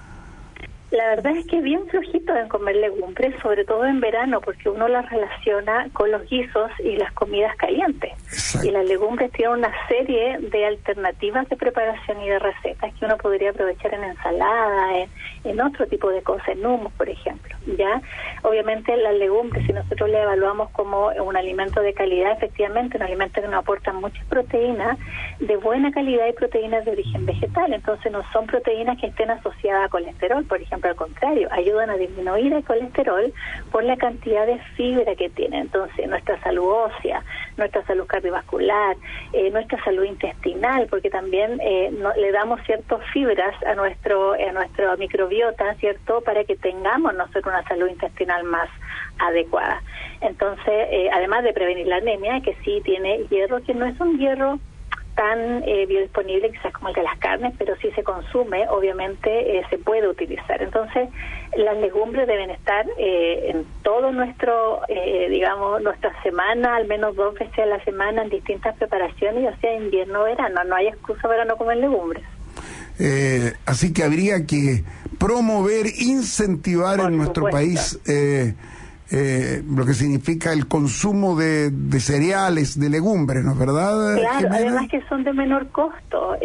La verdad es que bien flojito en comer legumbres, sobre todo en verano, porque uno las relaciona con los guisos y las comidas calientes. Exacto. Y las legumbres tienen una serie de alternativas de preparación y de recetas que uno podría aprovechar en ensalada, en otro tipo de cosas, en hummus, por ejemplo. Ya, obviamente las legumbres, si nosotros le evaluamos como un alimento de calidad, efectivamente un alimento que nos aporta muchas proteínas de buena calidad y proteínas de origen vegetal. Entonces no son proteínas que estén asociadas a colesterol, por ejemplo. Al contrario, ayudan a disminuir el colesterol por la cantidad de fibra que tienen. Entonces, nuestra salud ósea, nuestra salud cardiovascular, nuestra salud intestinal, porque también le damos ciertas fibras a nuestra microbiota, ¿cierto?, para que tengamos nosotros una salud intestinal más adecuada. Entonces, además de prevenir la anemia, que sí tiene hierro, que no es un hierro tan biodisponible quizás como el de las carnes, pero si se consume, obviamente se puede utilizar. Entonces, las legumbres deben estar en todo nuestra semana, al menos 2 veces a la semana en distintas preparaciones, ya sea invierno o verano. No hay excusa para no comer legumbres. Así que habría que promover, incentivar en nuestro país lo que significa el consumo de cereales, de legumbres, ¿no es verdad? Claro, Jimena? Además que son de menor costo.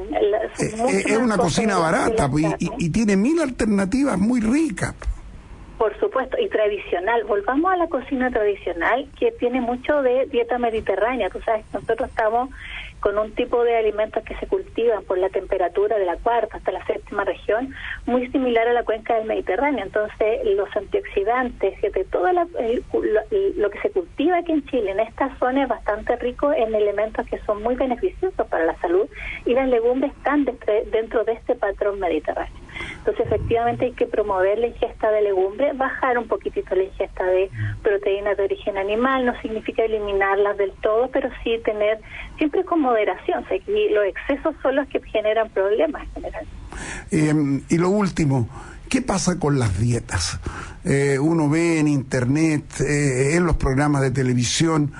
Es una cocina barata y tiene 1000 alternativas muy ricas. Por supuesto, y tradicional. Volvamos a la cocina tradicional, que tiene mucho de dieta mediterránea. Tú sabes, nosotros estamos con un tipo de alimentos que se cultivan por la temperatura de la 4ª hasta la 7ª región, muy similar a la cuenca del Mediterráneo. Entonces, los antioxidantes, de todo lo que se cultiva aquí en Chile, en esta zona, es bastante rico en elementos que son muy beneficiosos para la salud, y las legumbres están dentro de este patrón mediterráneo. Entonces, efectivamente, hay que promover la ingesta de legumbres, bajar un poquitito la ingesta de proteínas de origen animal. No significa eliminarlas del todo, pero sí tener siempre con moderación. O sea, que los excesos son los que generan problemas en general. Y lo último, ¿qué pasa con las dietas? Uno ve en internet, en los programas de televisión,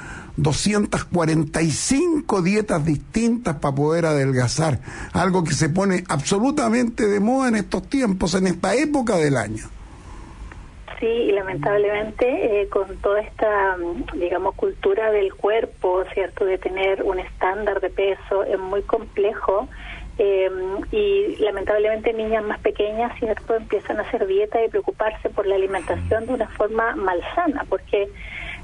245 dietas distintas para poder adelgazar, algo que se pone absolutamente de moda en estos tiempos, en esta época del año. Sí, y lamentablemente con toda esta, cultura del cuerpo, ¿cierto?, de tener un estándar de peso, es muy complejo. Y lamentablemente niñas más pequeñas, ¿cierto?, empiezan a hacer dieta y preocuparse por la alimentación de una forma malsana, porque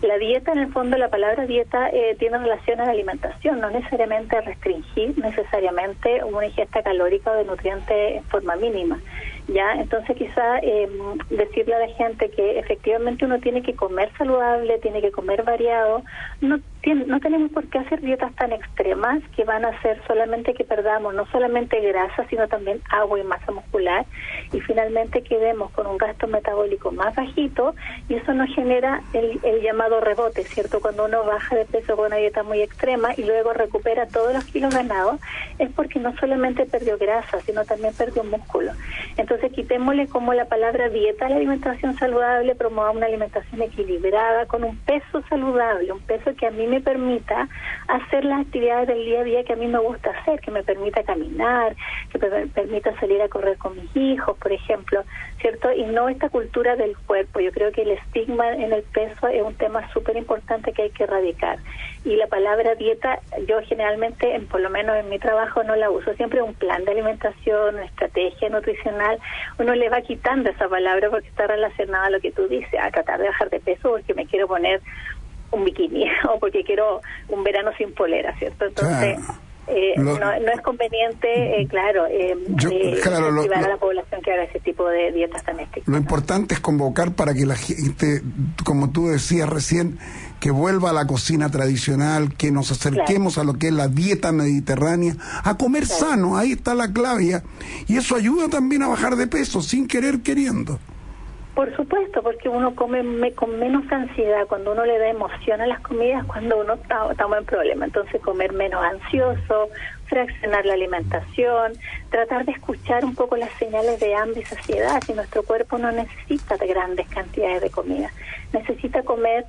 La dieta, en el fondo, la palabra dieta tiene relación a la alimentación, no necesariamente a restringir necesariamente una ingesta calórica o de nutrientes en forma mínima. Ya, entonces quizá decirle a la gente que efectivamente uno tiene que comer saludable, tiene que comer variado, no tenemos por qué hacer dietas tan extremas que van a hacer solamente que perdamos no solamente grasa, sino también agua y masa muscular, y finalmente quedemos con un gasto metabólico más bajito, y eso nos genera el llamado rebote, ¿cierto? Cuando uno baja de peso con una dieta muy extrema y luego recupera todos los kilos ganados, es porque no solamente perdió grasa, sino también perdió músculo. Entonces quitémosle como la palabra dieta a la alimentación saludable, promovamos una alimentación equilibrada, con un peso saludable, un peso que a mí me permita hacer las actividades del día a día que a mí me gusta hacer, que me permita caminar, que me permita salir a correr con mis hijos, por ejemplo, ¿cierto? Y no esta cultura del cuerpo. Yo creo que el estigma en el peso es un tema súper importante que hay que erradicar. Y la palabra dieta, yo generalmente, por lo menos en mi trabajo, no la uso. Siempre un plan de alimentación, una estrategia nutricional, uno le va quitando esa palabra porque está relacionada a lo que tú dices, a tratar de bajar de peso porque me quiero poner un bikini o porque quiero un verano sin polera, ¿cierto? Entonces, no es conveniente, incentivar a la población que haga ese tipo de dietas tan estrictas. Lo importante es convocar para que la gente, como tú decías recién, que vuelva a la cocina tradicional, que nos acerquemos a lo que es la dieta mediterránea, a comer sano, ahí está la clave, y eso ayuda también a bajar de peso, sin querer queriendo. Por supuesto, porque uno come con menos ansiedad, cuando uno le da emoción a las comidas, cuando uno está en problema. Entonces, comer menos ansioso, fraccionar la alimentación, tratar de escuchar un poco las señales de hambre y saciedad. Si nuestro cuerpo no necesita de grandes cantidades de comida, necesita comer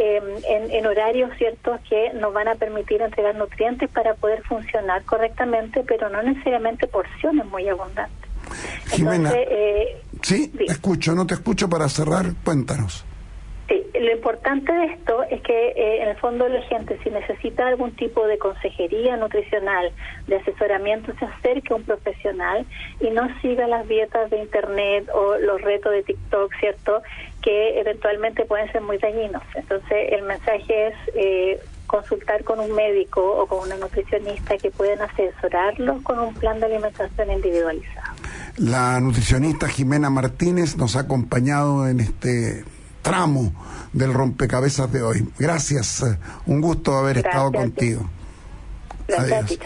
en horarios ciertos que nos van a permitir entregar nutrientes para poder funcionar correctamente, pero no necesariamente porciones muy abundantes. Jimena, entonces, sí, te escucho para cerrar, cuéntanos. Sí, lo importante de esto es que en el fondo la gente, si necesita algún tipo de consejería nutricional, de asesoramiento, se acerque a un profesional y no siga las dietas de internet o los retos de TikTok, ¿cierto?, que eventualmente pueden ser muy dañinos. Entonces el mensaje es consultar con un médico o con una nutricionista que pueden asesorarlos con un plan de alimentación individualizado. La nutricionista Jimena Martínez nos ha acompañado en este tramo del rompecabezas de hoy. Gracias, un gusto haber estado contigo. Gracias.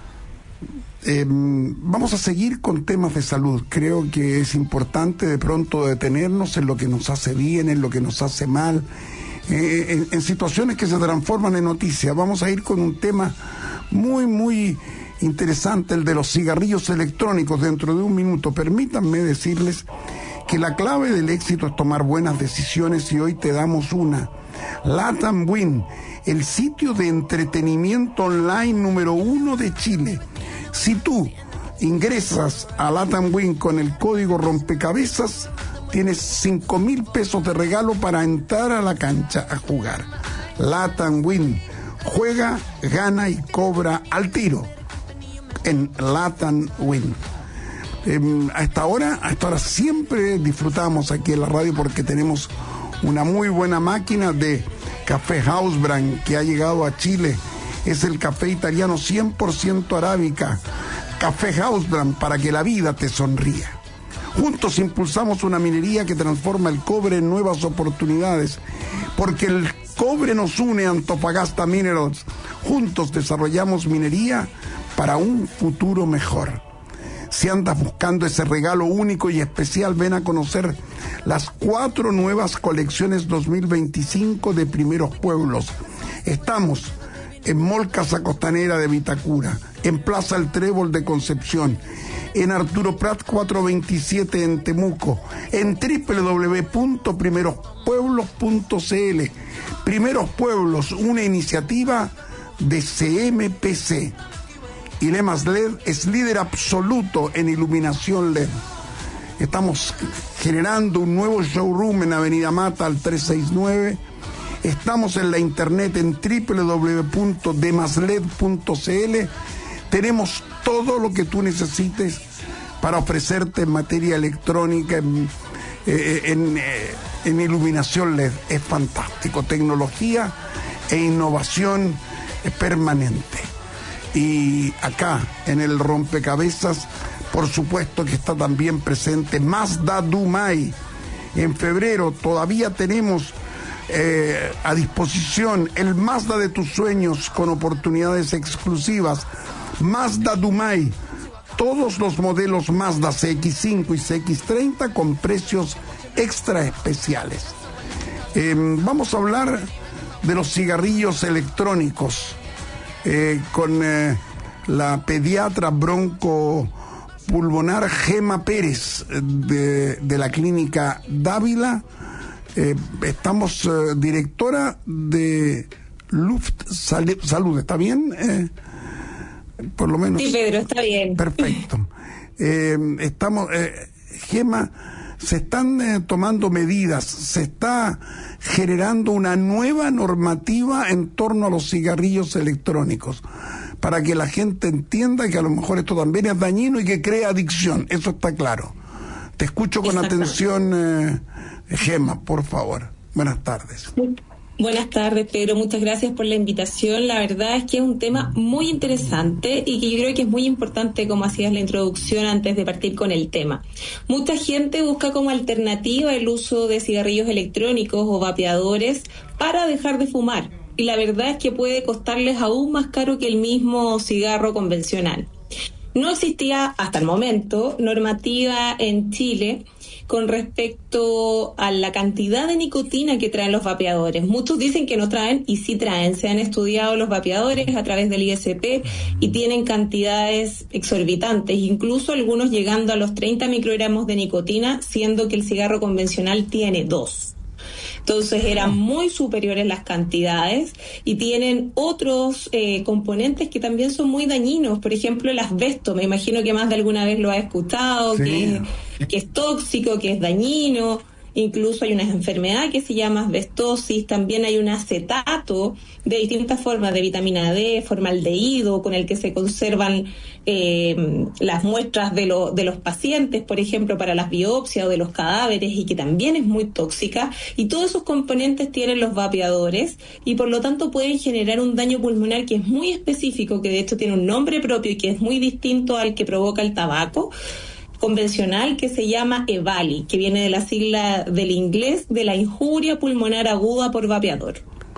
Vamos a seguir con temas de salud. Creo que es importante de pronto detenernos en lo que nos hace bien, en lo que nos hace mal, en situaciones que se transforman en noticias. Vamos a ir con un tema muy interesante, el de los cigarrillos electrónicos, dentro de un minuto. Permítanme decirles que la clave del éxito es tomar buenas decisiones, y hoy te damos una. Latam Win, el sitio de entretenimiento online número 1 de Chile. Si tú ingresas a Latam Win con el código rompecabezas, tienes 5,000 pesos de regalo para entrar a la cancha a jugar. Latam Win, juega, gana y cobra al tiro en Latam Win. Hasta ahora siempre disfrutamos aquí en la radio porque tenemos una muy buena máquina de café Hausbrand que ha llegado a Chile. Es el café italiano 100% arábica. Café Hausbrand, para que la vida te sonría. Juntos impulsamos una minería que transforma el cobre en nuevas oportunidades, porque el cobre nos une a Antofagasta Minerals. Juntos desarrollamos minería para un futuro mejor. Si andas buscando ese regalo único y especial, ven a conocer las 4 nuevas colecciones 2025 de Primeros Pueblos. Estamos en Mall Casa Costanera de Vitacura, en Plaza El Trébol de Concepción, en Arturo Prat 427 en Temuco, en www.primerospueblos.cl. Primeros Pueblos, una iniciativa de CMPC. Y Lemas LED es líder absoluto en iluminación LED. Estamos generando un nuevo showroom en Avenida Mata al 369. Estamos en la internet en www.demasled.cl. Tenemos todo lo que tú necesites para ofrecerte en materia electrónica, en en iluminación LED. Es fantástico, tecnología e innovación permanente. Y acá, en el rompecabezas, por supuesto que está también presente Mazda Dumai. En febrero todavía tenemos a disposición el Mazda de tus sueños con oportunidades exclusivas. Mazda Dumai, todos los modelos Mazda CX5 y CX30 con precios extra especiales. Vamos a hablar de los cigarrillos electrónicos con la pediatra broncopulmonar Gema Pérez de la clínica Dávila. Estamos directora de Luft Salud, ¿está bien? Por lo menos. Sí, Pedro, está bien. Perfecto. Estamos, Gema, se están tomando medidas, se está generando una nueva normativa en torno a los cigarrillos electrónicos, para que la gente entienda que a lo mejor esto también es dañino y que crea adicción, eso está claro. Te escucho con atención, Gema, por favor. Buenas tardes. Buenas tardes, Pedro. Muchas gracias por la invitación. La verdad es que es un tema muy interesante y que yo creo que es muy importante, como hacías la introducción antes de partir con el tema. Mucha gente busca como alternativa el uso de cigarrillos electrónicos o vapeadores para dejar de fumar. Y la verdad es que puede costarles aún más caro que el mismo cigarro convencional. No existía hasta el momento normativa en Chile con respecto a la cantidad de nicotina que traen los vapeadores. Muchos dicen que no traen y sí traen. Se han estudiado los vapeadores a través del ISP y tienen cantidades exorbitantes, incluso algunos llegando a los 30 microgramos de nicotina, siendo que el cigarro convencional tiene 2. Entonces eran muy superiores las cantidades y tienen otros componentes que también son muy dañinos. Por ejemplo, el asbesto, me imagino que más de alguna vez lo ha escuchado, sí, que es tóxico, que es dañino. Incluso hay una enfermedad que se llama asbestosis. También hay un acetato de distintas formas de vitamina D, formaldehído, con el que se conservan las muestras de los pacientes, por ejemplo, para las biopsias o de los cadáveres, y que también es muy tóxica. Y todos esos componentes tienen los vapeadores y por lo tanto pueden generar un daño pulmonar que es muy específico, que de hecho tiene un nombre propio y que es muy distinto al que provoca el tabaco convencional, que se llama EVALI, que viene de la sigla del inglés de la injuria pulmonar aguda por vapeador.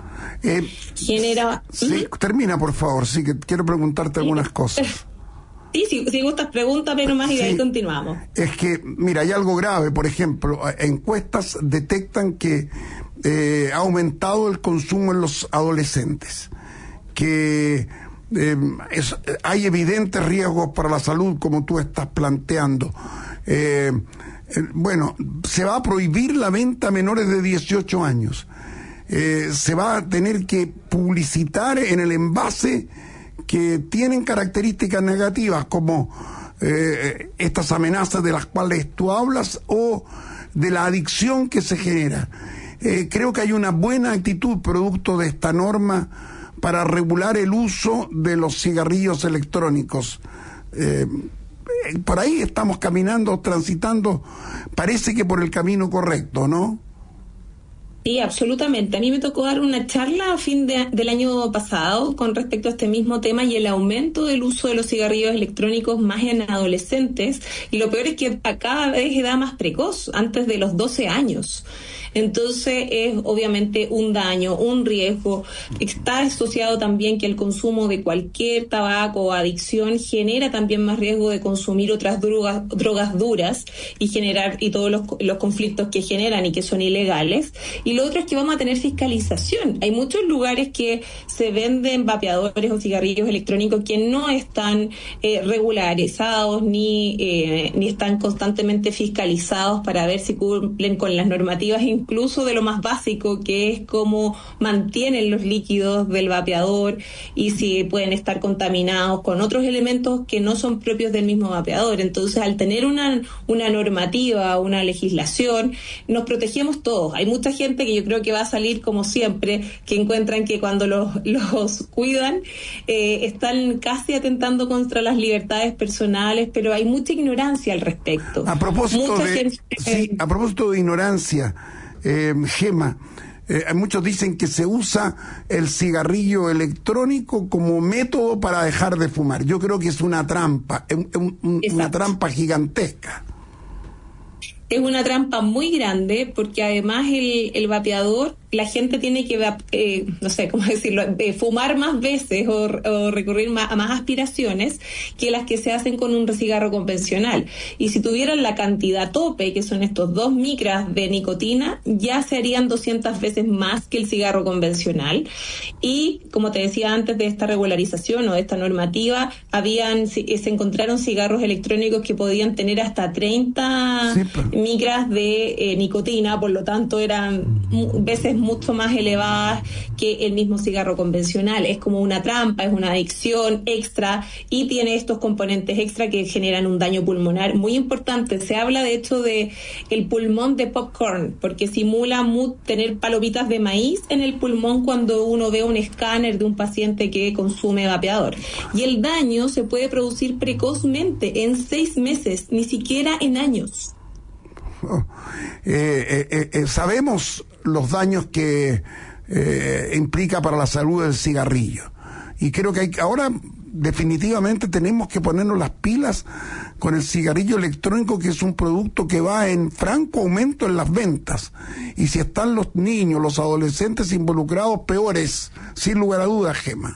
Sí, termina, por favor, sí, que quiero preguntarte algunas cosas. Sí, si gustas, pregúntame nomás y de ahí continuamos. Es que, mira, hay algo grave, por ejemplo, encuestas detectan que ha aumentado el consumo en los adolescentes, que hay evidentes riesgos para la salud, como tú estás planteando. Bueno, se va a prohibir la venta a menores de 18 años. Se va a tener que publicitar en el envase que tienen características negativas, como estas amenazas de las cuales tú hablas o de la adicción que se genera. Creo que hay una buena actitud producto de esta norma para regular el uso de los cigarrillos electrónicos. Por ahí estamos caminando, transitando, parece que por el camino correcto, ¿no? Sí, absolutamente. A mí me tocó dar una charla a fin del año pasado con respecto a este mismo tema y el aumento del uso de los cigarrillos electrónicos más en adolescentes, y lo peor es que a cada vez edad más precoz, antes de los 12 años. Entonces es obviamente un daño, un riesgo. Está asociado también que el consumo de cualquier tabaco o adicción genera también más riesgo de consumir otras drogas duras y todos los conflictos que generan y que son ilegales. Y lo otro es que vamos a tener fiscalización. Hay muchos lugares que se venden vapeadores o cigarrillos electrónicos que no están regularizados ni están constantemente fiscalizados para ver si cumplen con las normativas, incluso de lo más básico, que es cómo mantienen los líquidos del vapeador y si pueden estar contaminados con otros elementos que no son propios del mismo vapeador. Entonces, al tener una normativa, una legislación, nos protegemos todos. Hay mucha gente que yo creo que va a salir, como siempre, que encuentran que cuando los cuidan están casi atentando contra las libertades personales, pero hay mucha ignorancia al respecto. A propósito de ignorancia, Gema, muchos dicen que se usa el cigarrillo electrónico como método para dejar de fumar. Yo creo que es una trampa, una trampa gigantesca. Es una trampa muy grande porque además el vapeador, la gente tiene que, no sé cómo decirlo, fumar más veces o recurrir a más aspiraciones que las que se hacen con un cigarro convencional. Y si tuvieran la cantidad tope, que son estos 2 micras de nicotina, ya se harían 200 veces más que el cigarro convencional. Y, como te decía antes de esta regularización o de esta normativa, se encontraron cigarros electrónicos que podían tener hasta 30 micras de nicotina, por lo tanto eran veces mucho más elevadas que el mismo cigarro convencional. Es como una trampa, es una adicción extra y tiene estos componentes extra que generan un daño pulmonar muy importante. Se habla de hecho de el pulmón de popcorn, porque simula tener palomitas de maíz en el pulmón cuando uno ve un escáner de un paciente que consume vapeador. Y el daño se puede producir precozmente, en 6 meses, ni siquiera en años. Sabemos los daños que implica para la salud el cigarrillo, y creo que ahora definitivamente tenemos que ponernos las pilas con el cigarrillo electrónico, que es un producto que va en franco aumento en las ventas, y si están los niños, los adolescentes involucrados, peores, sin lugar a dudas, Gema.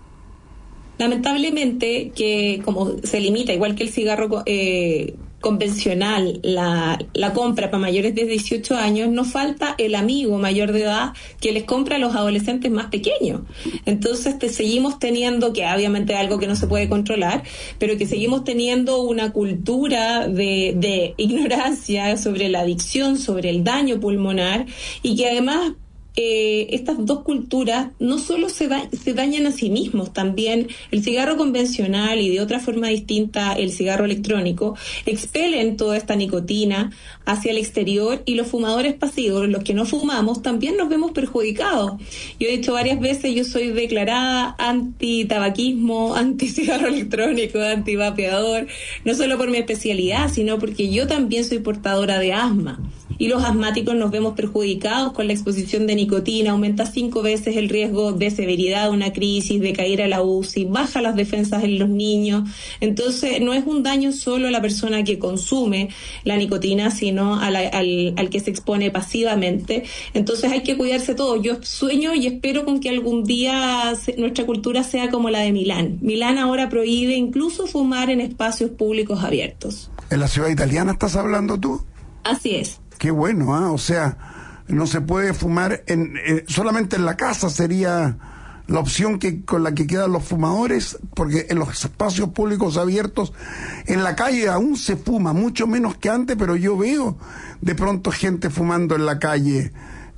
Lamentablemente, que como se limita, igual que el cigarro convencional, la compra para mayores de 18 años, nos falta el amigo mayor de edad que les compra a los adolescentes más pequeños. Entonces seguimos teniendo, que obviamente es algo que no se puede controlar, pero que seguimos teniendo una cultura de ignorancia sobre la adicción, sobre el daño pulmonar, y que además estas dos culturas no solo se dañan a sí mismos, también el cigarro convencional y de otra forma distinta el cigarro electrónico expelen toda esta nicotina hacia el exterior, y los fumadores pasivos, los que no fumamos, también nos vemos perjudicados. Yo he dicho varias veces, yo soy declarada anti-tabaquismo, anti-cigarro electrónico, anti-vapeador, no solo por mi especialidad, sino porque yo también soy portadora de asma. Y los asmáticos nos vemos perjudicados con la exposición de nicotina, aumenta 5 veces el riesgo de severidad de una crisis, de caer a la UCI, baja las defensas en los niños. Entonces, no es un daño solo a la persona que consume la nicotina, sino al que se expone pasivamente. Entonces, hay que cuidarse todo. Yo sueño y espero con que algún día nuestra cultura sea como la de Milán. Milán ahora prohíbe incluso fumar en espacios públicos abiertos. ¿En la ciudad italiana estás hablando tú? Así es. Qué bueno, ¿eh? O sea, no se puede fumar solamente en la casa sería la opción con la que quedan los fumadores, porque en los espacios públicos abiertos, en la calle aún se fuma, mucho menos que antes, pero yo veo de pronto gente fumando en la calle,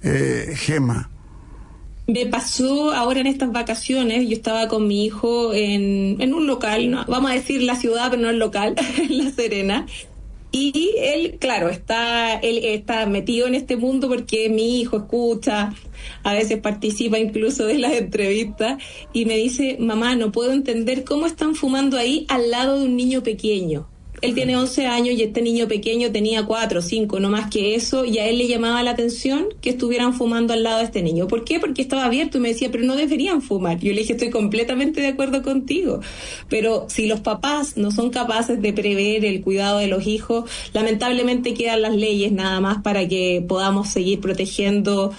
Gema. Me pasó ahora en estas vacaciones, yo estaba con mi hijo en un local, no, vamos a decir la ciudad, pero no el local, en La Serena. Y él, claro, él está metido en este mundo porque mi hijo escucha, a veces participa incluso de las entrevistas, y me dice: mamá, no puedo entender cómo están fumando ahí al lado de un niño pequeño. Él tiene 11 años y este niño pequeño tenía 4 o 5, no más que eso, y a él le llamaba la atención que estuvieran fumando al lado de este niño. ¿Por qué? Porque estaba abierto, y me decía: pero no deberían fumar. Yo le dije: estoy completamente de acuerdo contigo, pero si los papás no son capaces de prever el cuidado de los hijos, lamentablemente quedan las leyes nada más para que podamos seguir protegiendo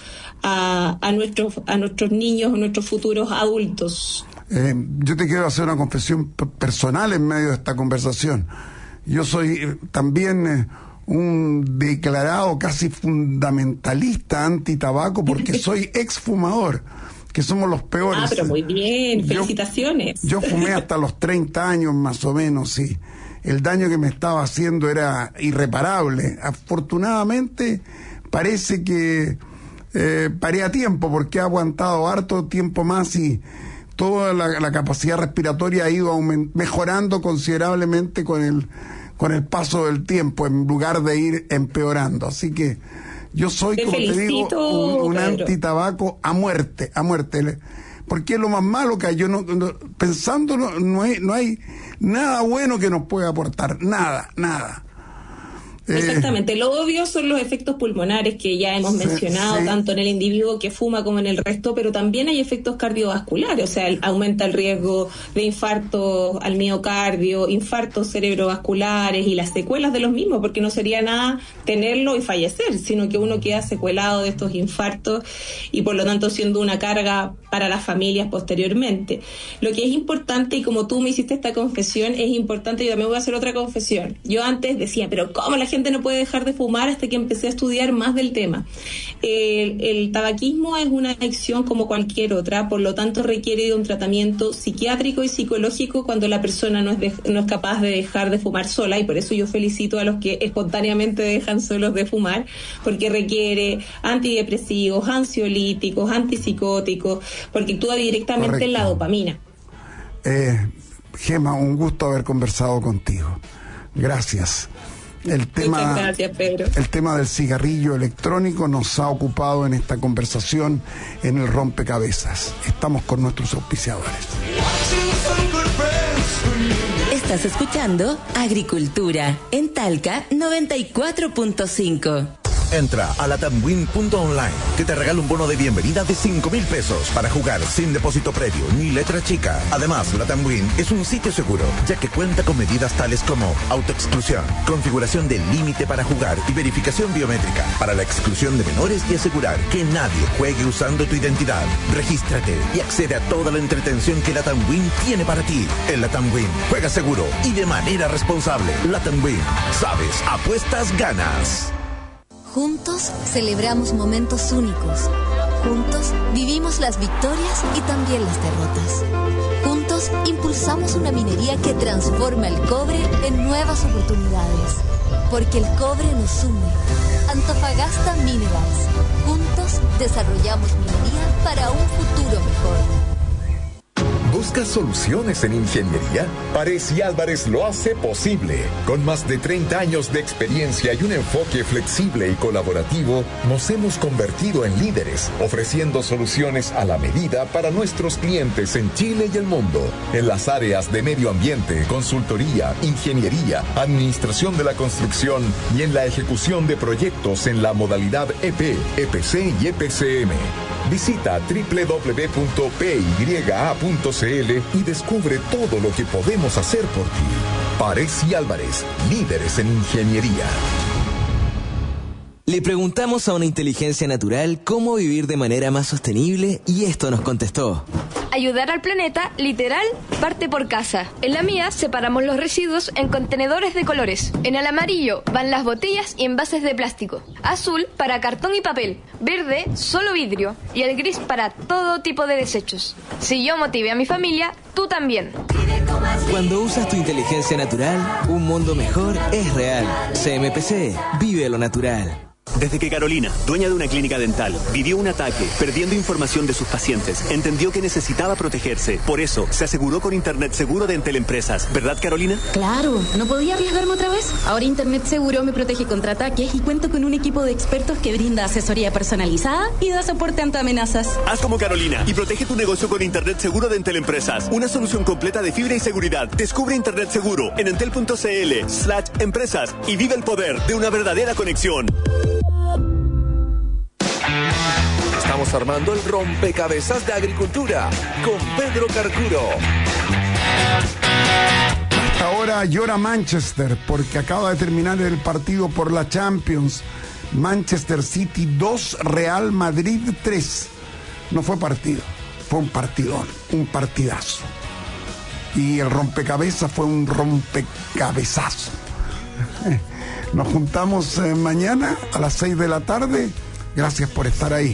a nuestros niños, a nuestros futuros adultos. Yo te quiero hacer una confesión personal en medio de esta conversación. Yo soy también un declarado casi fundamentalista anti-tabaco, porque soy exfumador, que somos los peores. Ah, pero muy bien, felicitaciones. Yo fumé hasta los 30 años más o menos, sí. El daño que me estaba haciendo era irreparable. Afortunadamente parece que paré a tiempo, porque he aguantado harto tiempo más, y toda la capacidad respiratoria ha ido mejorando considerablemente con el paso del tiempo, en lugar de ir empeorando. Así que yo soy, como te digo, un antitabaco a muerte, porque es lo más malo que hay. Yo pensándolo, no hay nada bueno que nos pueda aportar, nada. Exactamente, lo obvio son los efectos pulmonares que ya hemos mencionado, tanto en el individuo que fuma como en el resto, pero también hay efectos cardiovasculares, o sea, aumenta el riesgo de infarto al miocardio, infartos cerebrovasculares y las secuelas de los mismos, porque no sería nada tenerlo y fallecer, sino que uno queda secuelado de estos infartos y por lo tanto siendo una carga para las familias posteriormente. Lo que es importante, y como tú me hiciste esta confesión, es importante, yo también voy a hacer otra confesión. Yo antes decía, pero ¿cómo la gente no puede dejar de fumar? Hasta que empecé a estudiar más del tema. El tabaquismo es una adicción como cualquier otra, por lo tanto requiere de un tratamiento psiquiátrico y psicológico cuando la persona no es capaz de dejar de fumar sola, y por eso yo felicito a los que espontáneamente dejan solos de fumar, porque requiere antidepresivos, ansiolíticos, antipsicóticos, porque actúa directamente en la dopamina. Gema, un gusto haber conversado contigo. Gracias. Muchas gracias, Pedro. El tema del cigarrillo electrónico nos ha ocupado en esta conversación en el rompecabezas. Estamos con nuestros auspiciadores. Estás escuchando Agricultura en Talca 94.5. Entra a latamwin.online, que te regala un bono de bienvenida de 5,000 pesos para jugar sin depósito previo ni letra chica. Además, Latamwin es un sitio seguro, ya que cuenta con medidas tales como autoexclusión, configuración del límite para jugar y verificación biométrica para la exclusión de menores y asegurar que nadie juegue usando tu identidad. Regístrate y accede a toda la entretención que Latamwin tiene para ti. En Latamwin, juega seguro y de manera responsable. Latamwin, sabes, apuestas, ganas. Juntos celebramos momentos únicos. Juntos vivimos las victorias y también las derrotas. Juntos impulsamos una minería que transforma el cobre en nuevas oportunidades. Porque el cobre nos une. Antofagasta Minerals. Juntos desarrollamos minería para un futuro mejor. ¿Buscas soluciones en ingeniería? Pares y Álvarez lo hace posible. Con más de 30 años de experiencia y un enfoque flexible y colaborativo, nos hemos convertido en líderes, ofreciendo soluciones a la medida para nuestros clientes en Chile y el mundo. En las áreas de medio ambiente, consultoría, ingeniería, administración de la construcción y en la ejecución de proyectos en la modalidad EP, EPC y EPCM. Visita www.pya.cl y descubre todo lo que podemos hacer por ti. Pares y Álvarez, líderes en ingeniería. Le preguntamos a una inteligencia natural cómo vivir de manera más sostenible y esto nos contestó. Ayudar al planeta, literal, parte por casa. En la mía separamos los residuos en contenedores de colores. En el amarillo van las botellas y envases de plástico. Azul para cartón y papel. Verde, solo vidrio. Y el gris para todo tipo de desechos. Si yo motivé a mi familia, tú también. Cuando usas tu inteligencia natural, un mundo mejor es real. CMPC, vive lo natural. Desde que Carolina, dueña de una clínica dental, vivió un ataque, perdiendo información de sus pacientes, entendió que necesitaba protegerse. Por eso, se aseguró con Internet Seguro de Entel Empresas. ¿Verdad, Carolina? Claro, no podía arriesgarme otra vez. Ahora Internet Seguro me protege contra ataques y cuento con un equipo de expertos que brinda asesoría personalizada y da soporte ante amenazas. Haz como Carolina y protege tu negocio con Internet Seguro de Entel Empresas. Una solución completa de fibra y seguridad. Descubre Internet Seguro en entel.cl/empresas y vive el poder de una verdadera conexión. Estamos armando el rompecabezas de agricultura con Pedro Carcuro. Hasta ahora llora Manchester porque acaba de terminar el partido por la Champions. Manchester City 2, Real Madrid 3. No fue partido, fue un partidón, un partidazo. Y el rompecabezas fue un rompecabezazo. Nos juntamos mañana a las 6 de la tarde. Gracias por estar ahí.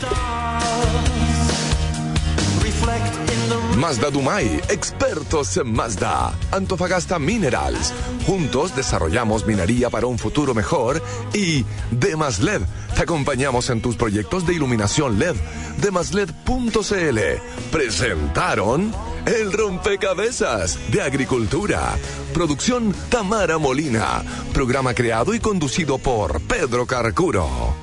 Mazda Dumay, expertos en Mazda. Antofagasta Minerals. Juntos desarrollamos minería para un futuro mejor. Y Demasled, te acompañamos en tus proyectos de iluminación LED. Demasled.cl presentaron el rompecabezas de agricultura. Producción Tamara Molina. Programa creado y conducido por Pedro Carcuro.